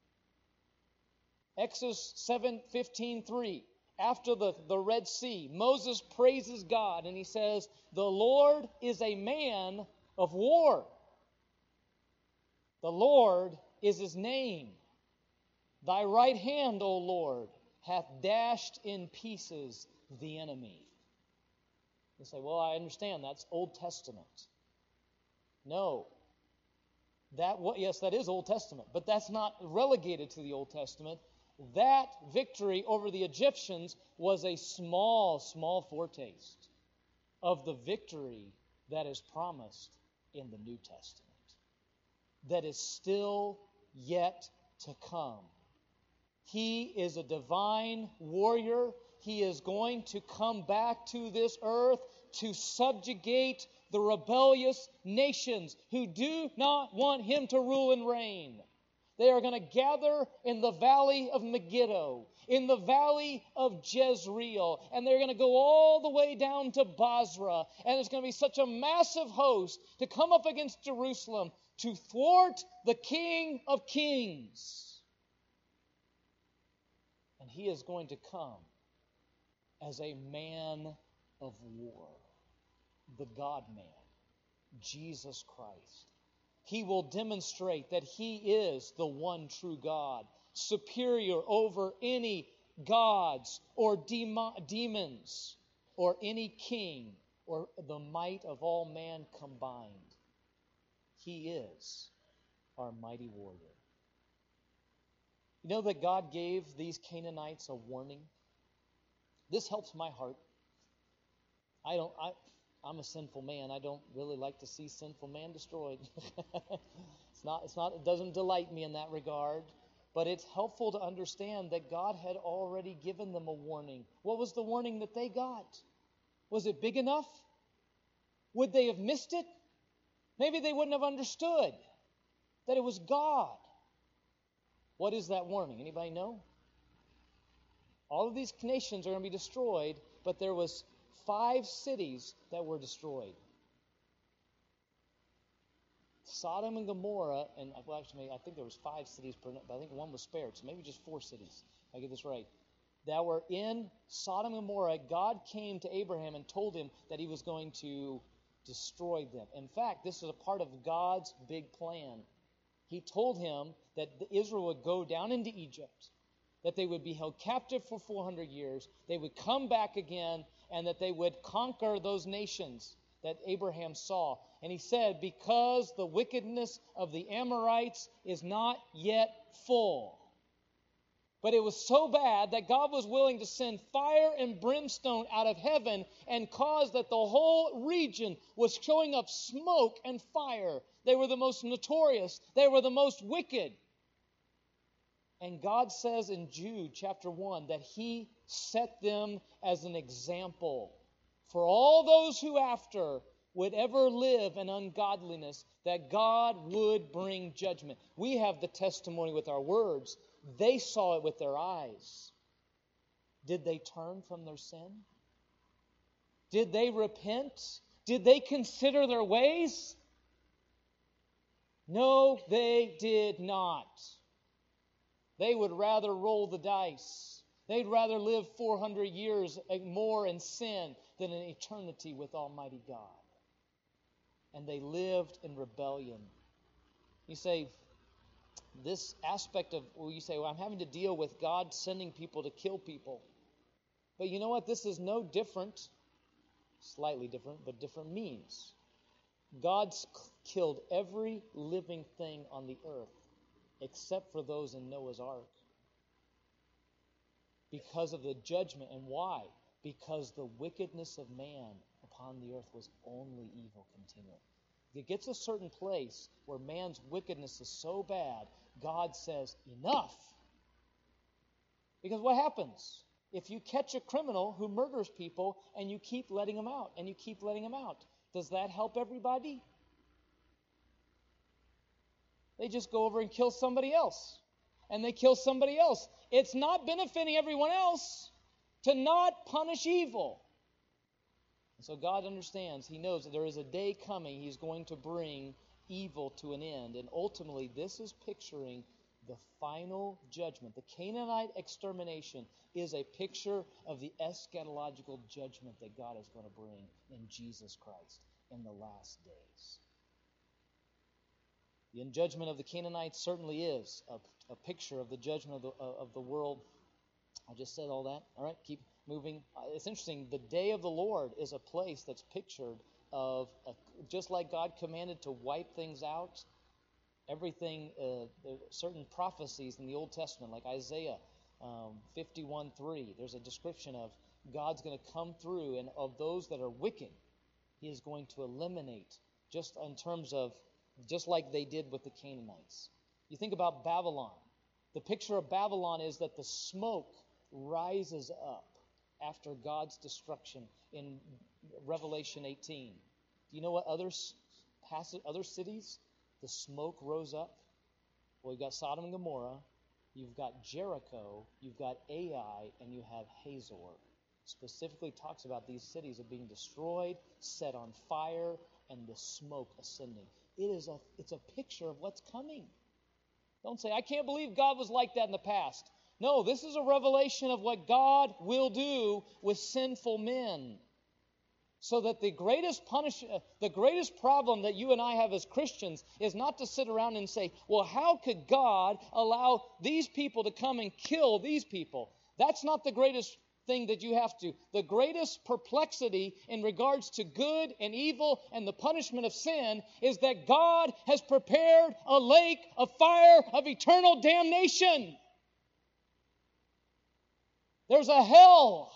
Exodus 7:15-3. After the Red Sea, Moses praises God, and he says, "The Lord is a man of war. The Lord is His name. Thy right hand, O Lord, hath dashed in pieces the enemy." You say, well, I understand, that's Old Testament. No. Yes, that is Old Testament, but that's not relegated to the Old Testament. That victory over the Egyptians was a small, small foretaste of the victory that is promised in the New Testament, that is still yet to come. He is a divine warrior. He is going to come back to this earth to subjugate the rebellious nations who do not want Him to rule and reign. They are going to gather in the valley of Megiddo, in the valley of Jezreel, and they're going to go all the way down to Basra, and there's going to be such a massive host to come up against Jerusalem to thwart the King of Kings. And He is going to come as a man of war, the God-man, Jesus Christ. He will demonstrate that He is the one true God, superior over any gods or demons or any king or the might of all man combined. He is our mighty warrior. You know that God gave these Canaanites a warning? This helps my heart. I'm a sinful man. I don't really like to see sinful man destroyed. It doesn't delight me in that regard. But it's helpful to understand that God had already given them a warning. What was the warning that they got? Was it big enough? Would they have missed it? Maybe they wouldn't have understood that it was God. What is that warning? Anybody know? All of these nations are going to be destroyed, but there was 5 cities that were destroyed. Sodom and Gomorrah, and well, actually, I think there was 5 cities, but I think one was spared, so maybe just 4 cities. I get this right. That were in Sodom and Gomorrah. God came to Abraham and told him that he was going to destroy them. In fact, this is a part of God's big plan. He told him that Israel would go down into Egypt, that they would be held captive for 400 years, they would come back again, and that they would conquer those nations that Abraham saw. And he said, because the wickedness of the Amorites is not yet full. But it was so bad that God was willing to send fire and brimstone out of heaven and cause that the whole region was showing up smoke and fire. They were the most notorious. They were the most wicked. And God says in Jude chapter 1 that he set them as an example for all those who after would ever live in ungodliness, that God would bring judgment. We have the testimony with our words. They saw it with their eyes. Did they turn from their sin? Did they repent? Did they consider their ways? No, they did not. They would rather roll the dice. They'd rather live 400 years more in sin than an eternity with Almighty God. And they lived in rebellion. You say, this aspect of, well, you say, well, I'm having to deal with God sending people to kill people. But you know what? This is no different, slightly different, but different means. God's killed every living thing on the earth except for those in Noah's ark. Because of the judgment. And why? Because the wickedness of man upon the earth was only evil continually. It gets a certain place where man's wickedness is so bad, God says, enough. Because what happens? If you catch a criminal who murders people and you keep letting him out, and you keep letting him out, does that help everybody? They just go over and kill somebody else. And they kill somebody else. It's not benefiting everyone else to not punish evil. And so God understands. He knows that there is a day coming He's going to bring evil to an end. And ultimately, this is picturing the final judgment. The Canaanite extermination is a picture of the eschatological judgment that God is going to bring in Jesus Christ in the last days. The judgment of the Canaanites certainly is a picture of the judgment of the world. I just said all that. All right, keep moving. It's interesting. The day of the Lord is a place that's pictured of, just like God commanded to wipe things out, everything, certain prophecies in the Old Testament, like Isaiah 51:3, there's a description of God's going to come through, and of those that are wicked, He is going to eliminate, just in terms of, just like they did with the Canaanites. You think about Babylon. The picture of Babylon is that the smoke rises up after God's destruction in Revelation 18. Do you know what other cities the smoke rose up? Well, you've got Sodom and Gomorrah, you've got Jericho, you've got Ai, and you have Hazor. Specifically talks about these cities are being destroyed, set on fire, and the smoke ascending. It's a picture of what's coming. Don't say, I can't believe God was like that in the past. No, this is a revelation of what God will do with sinful men. So that the greatest problem that you and I have as Christians is not to sit around and say, well, how could God allow these people to come and kill these people? That's not the greatest thing that you have to. The greatest perplexity in regards to good and evil and the punishment of sin is that God has prepared a lake of fire of eternal damnation. There's a hell.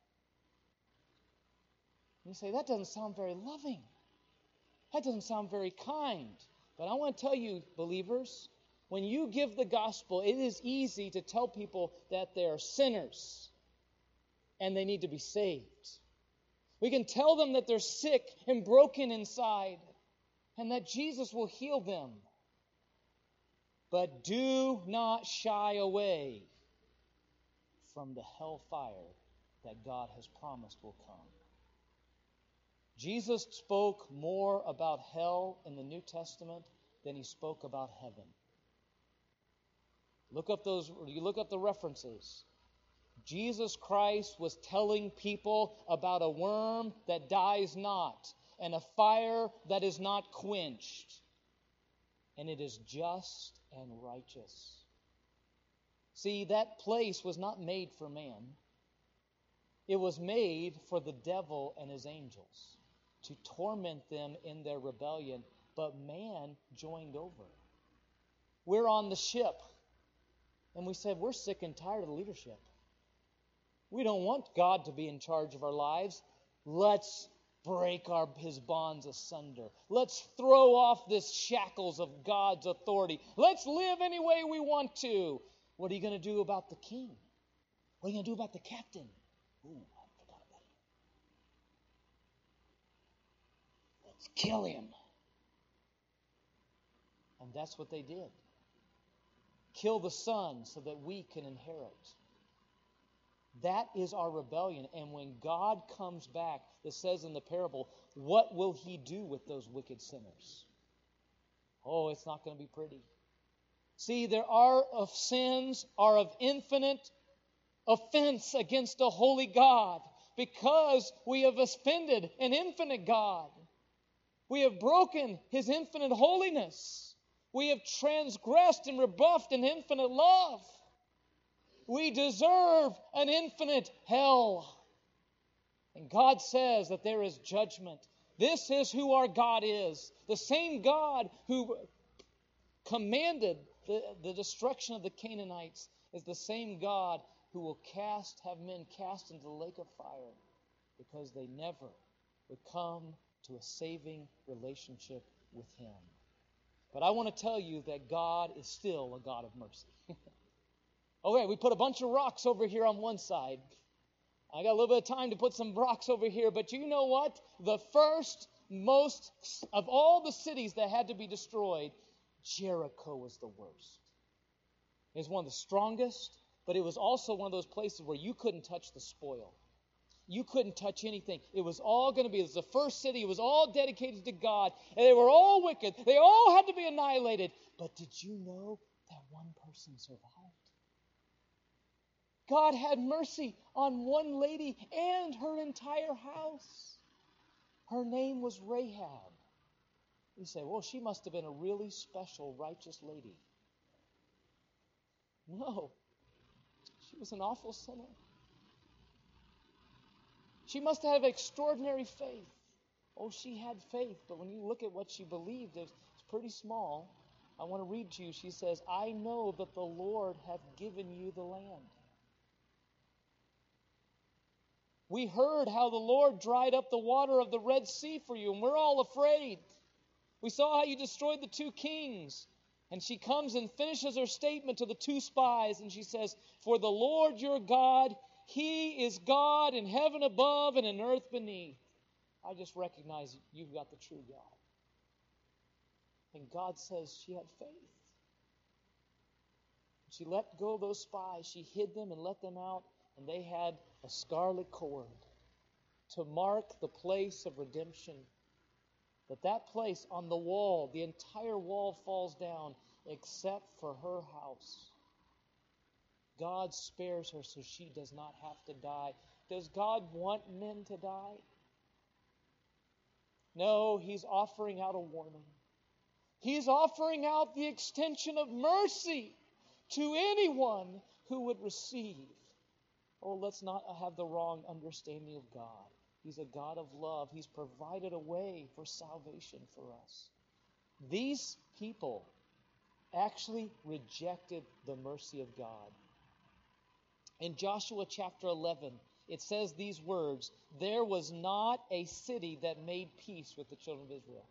You say, that doesn't sound very loving. That doesn't sound very kind. But I want to tell you, believers, when you give the gospel, it is easy to tell people that they are sinners and they need to be saved. We can tell them that they're sick and broken inside and that Jesus will heal them. But do not shy away from the hellfire that God has promised will come. Jesus spoke more about hell in the New Testament than he spoke about heaven. You look up the references. Jesus Christ was telling people about a worm that dies not and a fire that is not quenched. And it is just and righteous. See, that place was not made for man. It was made for the devil and his angels to torment them in their rebellion, but man joined over. We're on the ship, and we said, we're sick and tired of the leadership. We don't want God to be in charge of our lives. Let's break his bonds asunder. Let's throw off the shackles of God's authority. Let's live any way we want to. What are you going to do about the king? What are you going to do about the captain? Ooh, I forgot about him. Let's kill him. And that's what they did. Kill the son so that we can inherit. That is our rebellion. And when God comes back, it says in the parable, what will he do with those wicked sinners? Oh, it's not going to be pretty. See, there are of sins are of infinite offense against a holy God because we have offended an infinite God. We have broken his infinite holiness. We have transgressed and rebuffed an infinite love. We deserve an infinite hell. And God says that there is judgment. This is who our God is. The same God who commanded the destruction of the Canaanites is the same God who will have men cast into the lake of fire because they never would come to a saving relationship with him. But I want to tell you that God is still a God of mercy. Okay, we put a bunch of rocks over here on one side. I got a little bit of time to put some rocks over here, but you know what? The most of all the cities that had to be destroyed, Jericho was the worst. It was one of the strongest, but it was also one of those places where you couldn't touch the spoil. You couldn't touch anything. It was all going to be, it was the first city, it was all dedicated to God, and they were all wicked. They all had to be annihilated. But did you know that one person survived? God had mercy on one lady and her entire house. Her name was Rahab. You say, well, she must have been a really special, righteous lady. No. She was an awful sinner. She must have extraordinary faith. Oh, she had faith, but when you look at what she believed, it's pretty small. I want to read to you. She says, I know that the Lord hath given you the land. We heard how the Lord dried up the water of the Red Sea for you, and we're all afraid. We saw how you destroyed the two kings. And she comes and finishes her statement to the two spies, and she says, for the Lord your God, he is God in heaven above and in earth beneath. I just recognize you've got the true God. And God says she had faith. She let go of those spies. She hid them and let them out. And they had a scarlet cord to mark the place of redemption. That place on the wall, the entire wall falls down except for her house. God spares her so she does not have to die. Does God want men to die? No, he's offering out a warning. He's offering out the extension of mercy to anyone who would receive. Oh, let's not have the wrong understanding of God. He's a God of love. He's provided a way for salvation for us. These people actually rejected the mercy of God. In Joshua chapter 11, it says these words, there was not a city that made peace with the children of Israel.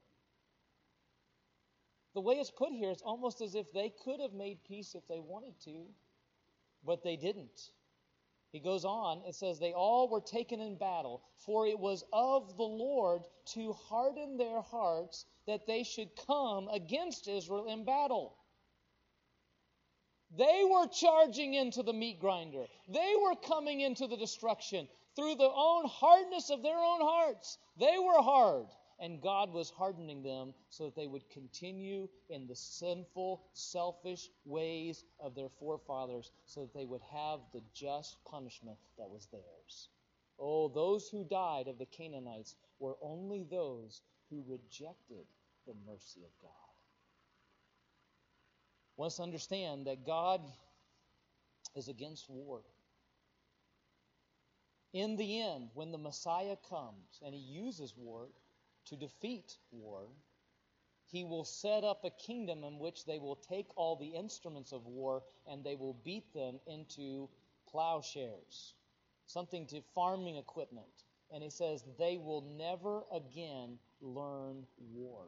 The way it's put here, it's almost as if they could have made peace if they wanted to, but they didn't. He goes on, it says, they all were taken in battle, for it was of the Lord to harden their hearts that they should come against Israel in battle. They were charging into the meat grinder. They were coming into the destruction through the own hardness of their own hearts. They were hard, and God was hardening them so that they would continue in the sinful, selfish ways of their forefathers so that they would have the just punishment that was theirs. Oh, those who died of the Canaanites were only those who rejected the mercy of God. I want us to understand that God is against war. In the end, when the Messiah comes and he uses war to defeat war, he will set up a kingdom in which they will take all the instruments of war and they will beat them into plowshares, something to farming equipment. And he says they will never again learn war.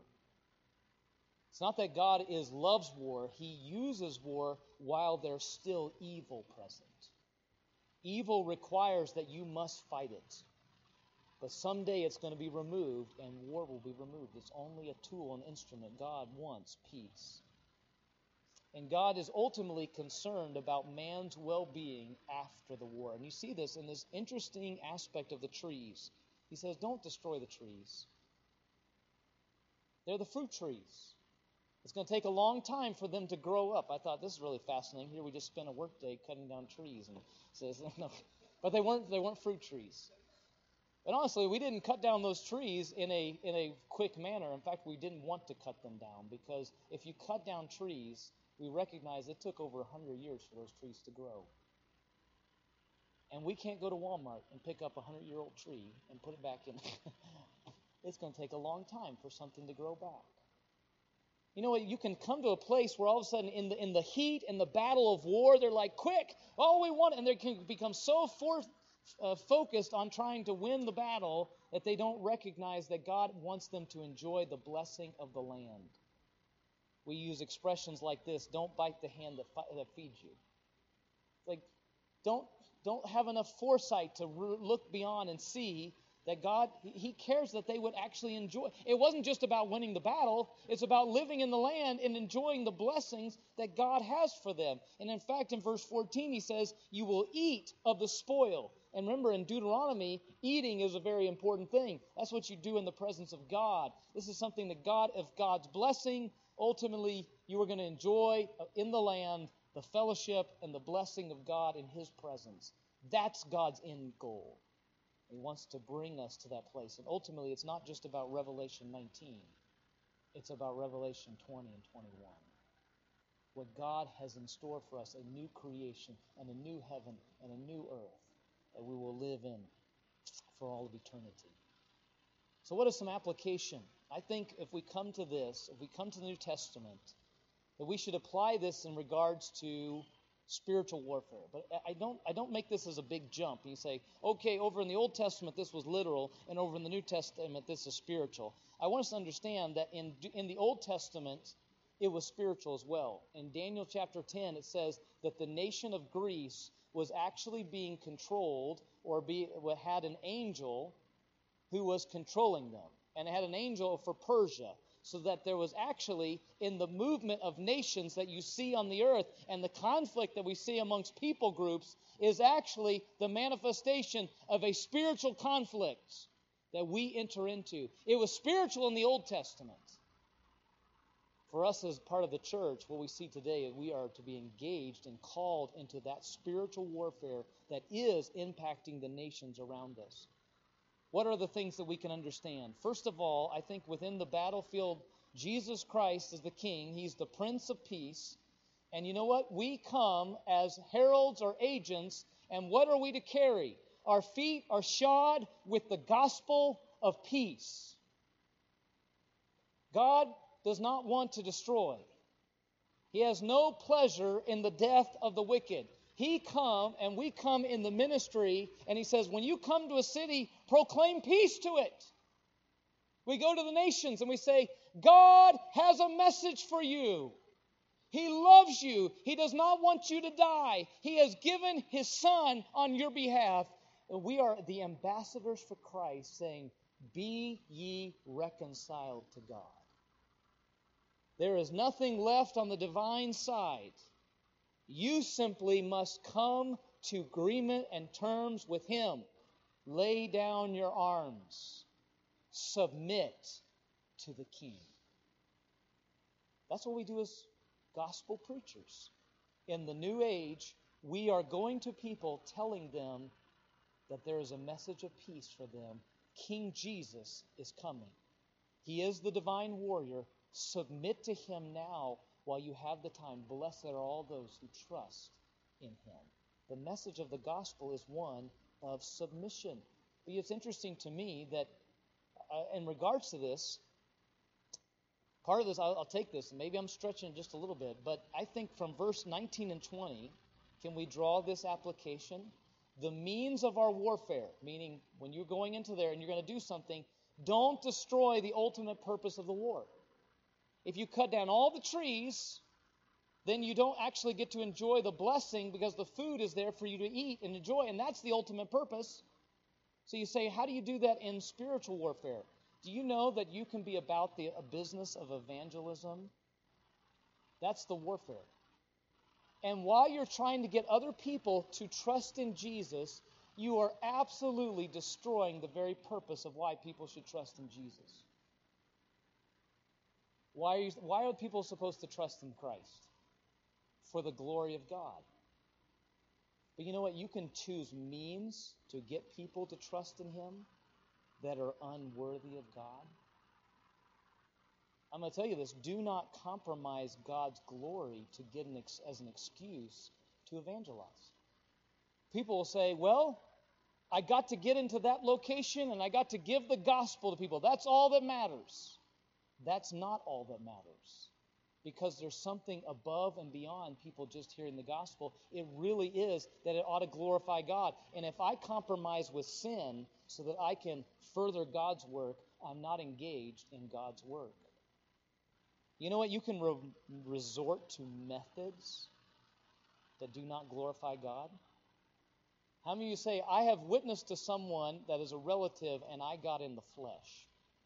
It's not that God loves war. He uses war while there's still evil present. Evil requires that you must fight it. But someday it's going to be removed, and war will be removed. It's only a tool, an instrument. God wants peace. And God is ultimately concerned about man's well-being after the war. And you see this in this interesting aspect of the trees. He says, don't destroy the trees. They're the fruit trees. It's going to take a long time for them to grow up. I thought, this is really fascinating. Here we just spent a work day cutting down trees. And it says, no. But they weren't fruit trees. And honestly, we didn't cut down those trees in a quick manner. In fact, we didn't want to cut them down because if you cut down trees, we recognize it took over 100 years for those trees to grow. And we can't go to Walmart and pick up a 100-year-old tree and put it back in. It's going to take a long time for something to grow back. You know what? You can come to a place where all of a sudden in the heat and the battle of war, they're like, quick, all we want, and they can become so focused on trying to win the battle that they don't recognize that God wants them to enjoy the blessing of the land. We use expressions like this: don't bite the hand that feeds you. Like, don't have enough foresight to look beyond and see that God, He cares that they would actually enjoy. It wasn't just about winning the battle. It's about living in the land and enjoying the blessings that God has for them. And in fact, in verse 14, he says, you will eat of the spoil. And remember, in Deuteronomy, eating is a very important thing. That's what you do in the presence of God. This is something that God, of God's blessing, ultimately you are going to enjoy in the land, the fellowship and the blessing of God in His presence. That's God's end goal. He wants to bring us to that place. And ultimately, it's not just about Revelation 19. It's about Revelation 20 and 21. What God has in store for us, a new creation and a new heaven and a new earth that we will live in for all of eternity. So what is some application? I think if we come to this, if we come to the New Testament, that we should apply this in regards to spiritual warfare. But I don't make this as a big jump. You say, okay, over in the Old Testament this was literal, and over in the New Testament this is spiritual. I want us to understand that in the Old Testament it was spiritual as well. In Daniel chapter 10 it says that the nation of Greece was actually being controlled had an angel who was controlling them. And it had an angel for Persia. So that there was actually, in the movement of nations that you see on the earth and the conflict that we see amongst people groups is actually the manifestation of a spiritual conflict that we enter into. It was spiritual in the Old Testament. For us as part of the church, what we see today is we are to be engaged and called into that spiritual warfare that is impacting the nations around us. What are the things that we can understand? First of all, I think within the battlefield, Jesus Christ is the King. He's the Prince of Peace. And you know what? We come as heralds or agents, and what are we to carry? Our feet are shod with the gospel of peace. God does not want to destroy. He has no pleasure in the death of the wicked. We come in the ministry, and He says, when you come to a city, proclaim peace to it. We go to the nations and we say, God has a message for you. He loves you. He does not want you to die. He has given His Son on your behalf. And we are the ambassadors for Christ, saying, be ye reconciled to God. There is nothing left on the divine side. You simply must come to agreement and terms with Him. Lay down your arms. Submit to the King. That's what we do as gospel preachers. In the new age, we are going to people telling them that there is a message of peace for them. King Jesus is coming. He is the divine warrior. Submit to Him now while you have the time. Blessed are all those who trust in Him. The message of the gospel is one of submission. But it's interesting to me that in regards to this, part of this, I'll take this, and maybe I'm stretching it just a little bit, but I think from verse 19 and 20, can we draw this application? The means of our warfare, meaning when you're going into there and you're going to do something, don't destroy the ultimate purpose of the war. If you cut down all the trees, then you don't actually get to enjoy the blessing because the food is there for you to eat and enjoy, and that's the ultimate purpose. So you say, how do you do that in spiritual warfare? Do you know that you can be about the business of evangelism? That's the warfare. And while you're trying to get other people to trust in Jesus, you are absolutely destroying the very purpose of why people should trust in Jesus. Why are people supposed to trust in Christ? For the glory of God. But you know what? You can choose means to get people to trust in Him that are unworthy of God. I'm going to tell you this. Do not compromise God's glory to get as an excuse to evangelize. People will say, well, I got to get into that location and I got to give the gospel to people. That's all that matters. That's not all that matters. Because there's something above and beyond people just hearing the gospel. It really is that it ought to glorify God. And if I compromise with sin so that I can further God's work, I'm not engaged in God's work. You know what? You can resort to methods that do not glorify God. How many of you say, I have witnessed to someone that is a relative and I got in the flesh?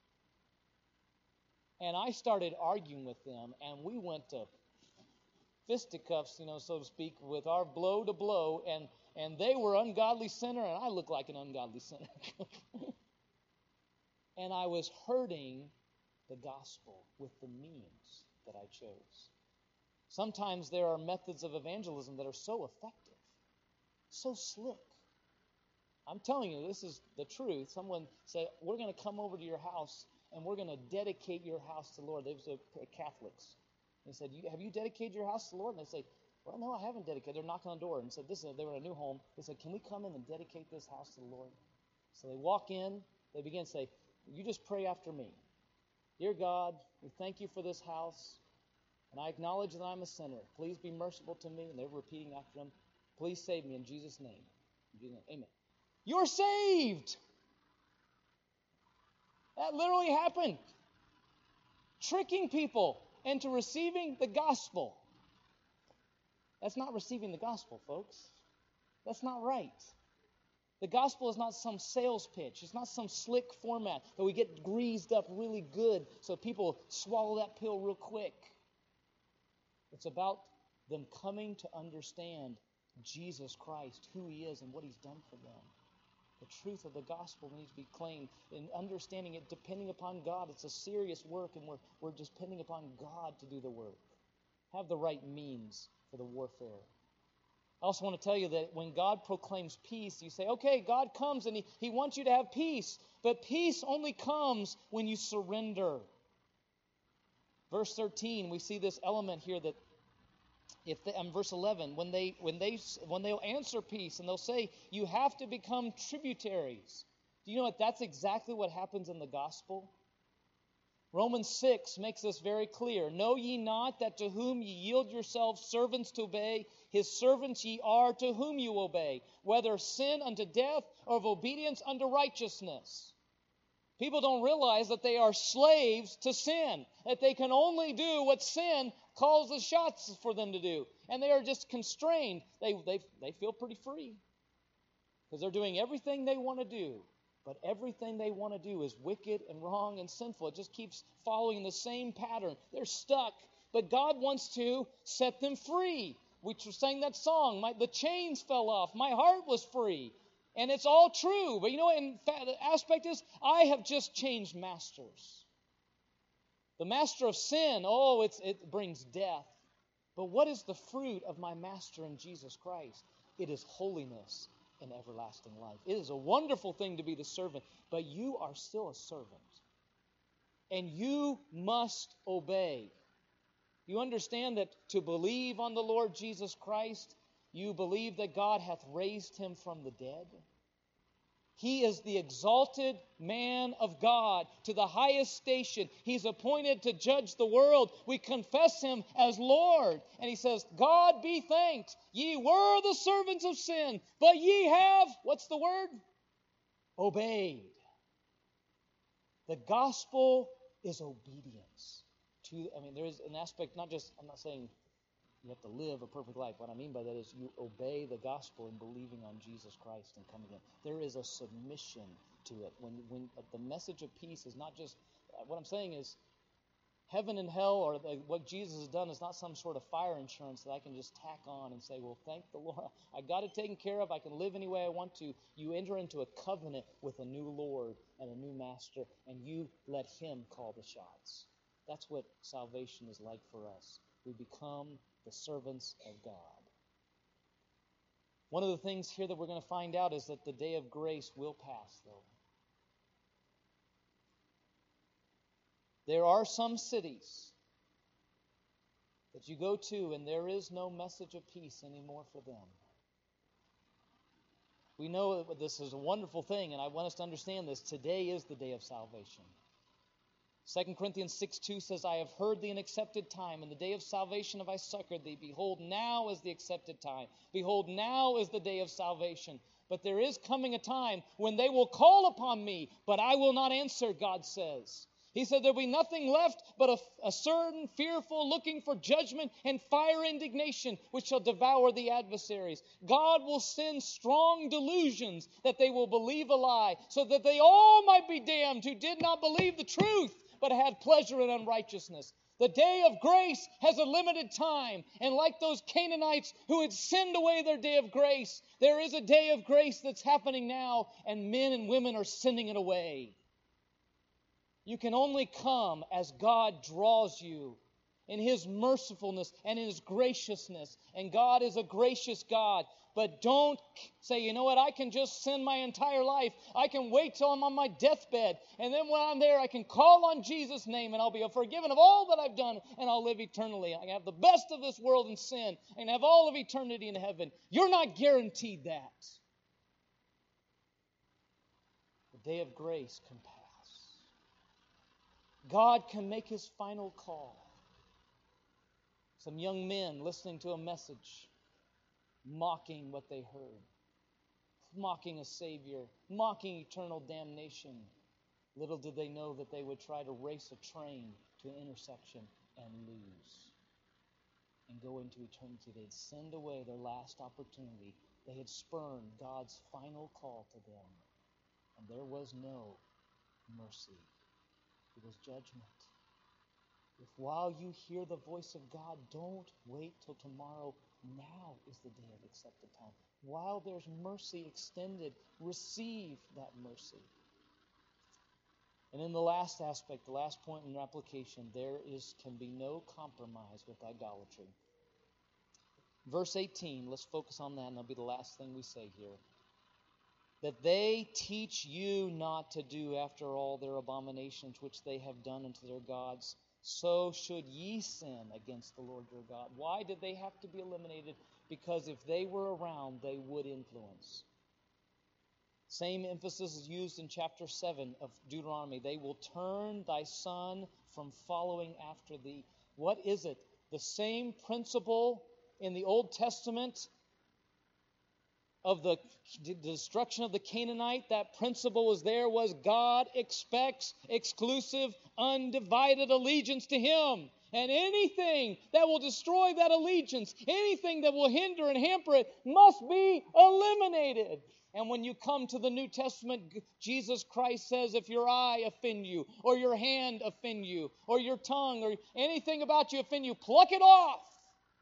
And I started arguing with them, and we went to fisticuffs, so to speak, with our blow to blow, and they were ungodly sinner, and I looked like an ungodly sinner. And I was hurting the gospel with the means that I chose. Sometimes there are methods of evangelism that are so effective, so slick. I'm telling you, this is the truth. Someone said, we're going to come over to your house and we're going to dedicate your house to the Lord. They were Catholics. They said, have you dedicated your house to the Lord? And they say, well, no, I haven't dedicated. They're knocking on the door and said, they were in a new home. They said, can we come in and dedicate this house to the Lord? So they walk in. They begin to say, you just pray after me. Dear God, we thank you for this house. And I acknowledge that I'm a sinner. Please be merciful to me. And they were repeating after him, please save me in Jesus' name. In Jesus' name. Amen. You're saved. That literally happened. Tricking people into receiving the gospel. That's not receiving the gospel, folks. That's not right. The gospel is not some sales pitch. It's not some slick format that we get greased up really good so people swallow that pill real quick. It's about them coming to understand Jesus Christ, who He is and what He's done for them. The truth of the gospel needs to be claimed, and understanding it, depending upon God. It's a serious work, and we're just depending upon God to do the work. Have the right means for the warfare. I also want to tell you that when God proclaims peace, you say, okay, God comes and He wants you to have peace, but peace only comes when you surrender. Verse 13, we see this element here that verse 11, when they'll answer peace and they'll say, you have to become tributaries. Do you know what? That's exactly what happens in the gospel. Romans 6 makes this very clear. Know ye not that to whom ye yield yourselves servants to obey, His servants ye are to whom you obey, whether sin unto death or of obedience unto righteousness. People don't realize that they are slaves to sin, that they can only do what sin calls the shots for them to do. And they are just constrained. They feel pretty free because they're doing everything they want to do. But everything they want to do is wicked and wrong and sinful. It just keeps following the same pattern. They're stuck. But God wants to set them free. We sang that song. The chains fell off. My heart was free. And it's all true. But you know what? In fact, the aspect is, I have just changed masters. The master of sin, it brings death. But what is the fruit of my master in Jesus Christ? It is holiness and everlasting life. It is a wonderful thing to be the servant, but you are still a servant. And you must obey. You understand that to believe on the Lord Jesus Christ, you believe that God hath raised him from the dead? He is the exalted man of God to the highest station. He's appointed to judge the world. We confess him as Lord. And he says, God be thanked. Ye were the servants of sin, but ye have, what's the word? Obeyed. The gospel is obedience. There is an aspect, I'm not saying you have to live a perfect life. What I mean by that is you obey the gospel in believing on Jesus Christ and coming in. There is a submission to it. When the message of peace is not just, what I'm saying is, heaven and hell, or what Jesus has done is not some sort of fire insurance that I can just tack on and say, well, thank the Lord. I got it taken care of. I can live any way I want to. You enter into a covenant with a new Lord and a new master, and you let him call the shots. That's what salvation is like for us. We become the servants of God. One of the things here that we're going to find out is that the day of grace will pass, though. There are some cities that you go to and there is no message of peace anymore for them. We know that this is a wonderful thing, and I want us to understand this. Today is the day of salvation. 2 Corinthians 6:2 says, I have heard thee in accepted time. In the day of salvation have I succored thee. Behold, now is the accepted time. Behold, now is the day of salvation. But there is coming a time when they will call upon me, but I will not answer, God says. He said there will be nothing left but a certain fearful looking for judgment and fire indignation, which shall devour the adversaries. God will send strong delusions that they will believe a lie, so that they all might be damned who did not believe the truth, but had pleasure in unrighteousness. The day of grace has a limited time. And like those Canaanites who had sinned away their day of grace, there is a day of grace that's happening now, and men and women are sending it away. You can only come as God draws you in His mercifulness and in His graciousness. And God is a gracious God. But don't say, you know what, I can just sin my entire life. I can wait till I'm on my deathbed. And then when I'm there, I can call on Jesus' name and I'll be forgiven of all that I've done and I'll live eternally. I can have the best of this world in sin and have all of eternity in heaven. You're not guaranteed that. The day of grace can pass. God can make His final call. Some young men listening to a message, mocking what they heard, mocking a Savior, mocking eternal damnation. Little did they know that they would try to race a train to an intersection and lose and go into eternity. They'd send away their last opportunity. They had spurned God's final call to them, and there was no mercy. It was judgment. If while you hear the voice of God, don't wait till tomorrow. Now is the day of accepted time. While there's mercy extended, receive that mercy. And in the last aspect, the last point in application, there can be no compromise with idolatry. Verse 18, let's focus on that, and that'll be the last thing we say here. That they teach you not to do after all their abominations which they have done unto their gods, so should ye sin against the Lord your God. Why did they have to be eliminated? Because if they were around, they would influence. Same emphasis is used in chapter 7 of Deuteronomy. They will turn thy son from following after thee. What is it? The same principle in the Old Testament of the destruction of the Canaanite, that principle was God expects exclusive, undivided allegiance to Him. And anything that will destroy that allegiance, anything that will hinder and hamper it, must be eliminated. And when you come to the New Testament, Jesus Christ says, if your eye offend you, or your hand offend you, or your tongue, or anything about you offend you, pluck it off.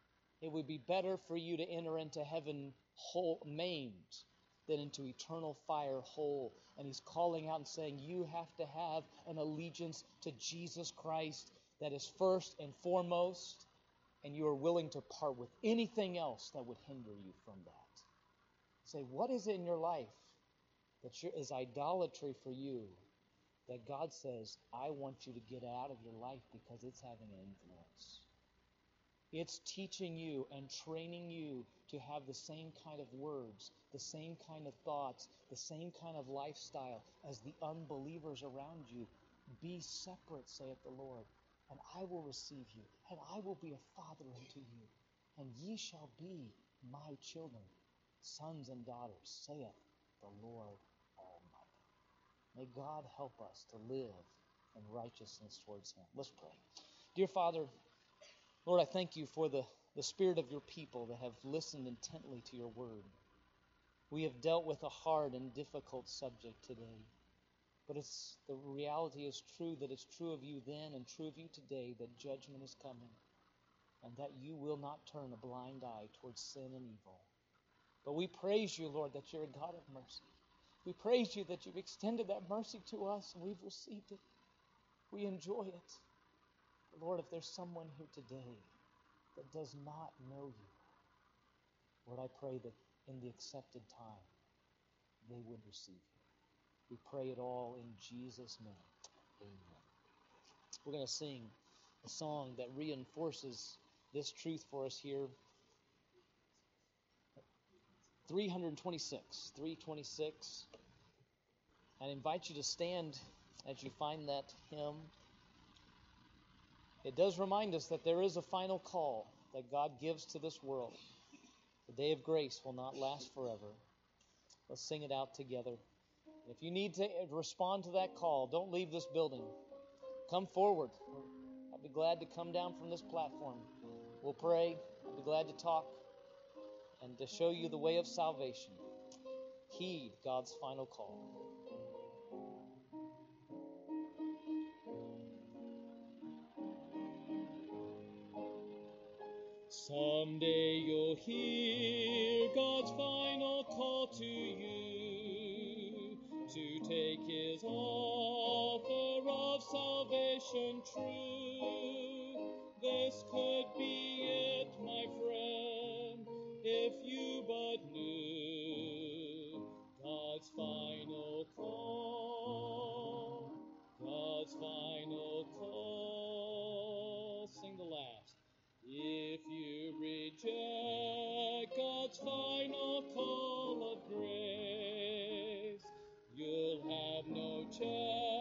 It would be better for you to enter into heaven whole, maimed, than into eternal fire whole. And he's calling out and saying, you have to have an allegiance to Jesus Christ that is first and foremost, and you are willing to part with anything else that would hinder you from that. Say, what is it in your life that is idolatry for you that God says, I want you to get out of your life because it's having an influence? It's teaching you and training you to have the same kind of words, the same kind of thoughts, the same kind of lifestyle as the unbelievers around you. Be separate, saith the Lord, and I will receive you, and I will be a father unto you, and ye shall be my children, sons and daughters, saith the Lord Almighty. May God help us to live in righteousness towards Him. Let's pray. Dear Father, Lord, I thank you for the spirit of your people that have listened intently to your word. We have dealt with a hard and difficult subject today, but the reality is true that it's true of you then and true of you today that judgment is coming and that you will not turn a blind eye towards sin and evil. But we praise you, Lord, that you're a God of mercy. We praise you that you've extended that mercy to us and we've received it. We enjoy it. Lord, if there's someone here today that does not know you, Lord, I pray that in the accepted time, they would receive you. We pray it all in Jesus' name. Amen. We're going to sing a song that reinforces this truth for us here. 326. I invite you to stand as you find that hymn. It does remind us that there is a final call that God gives to this world. The day of grace will not last forever. Let's sing it out together. If you need to respond to that call, don't leave this building. Come forward. I'd be glad to come down from this platform. We'll pray. I'd be glad to talk and to show you the way of salvation. Heed God's final call. Someday you'll hear God's final call to you to take His offer of salvation true. This could be it, my friend, if you but knew God's final call. God's final call. Sing the last. If you reject God's final call of grace, you'll have no chance.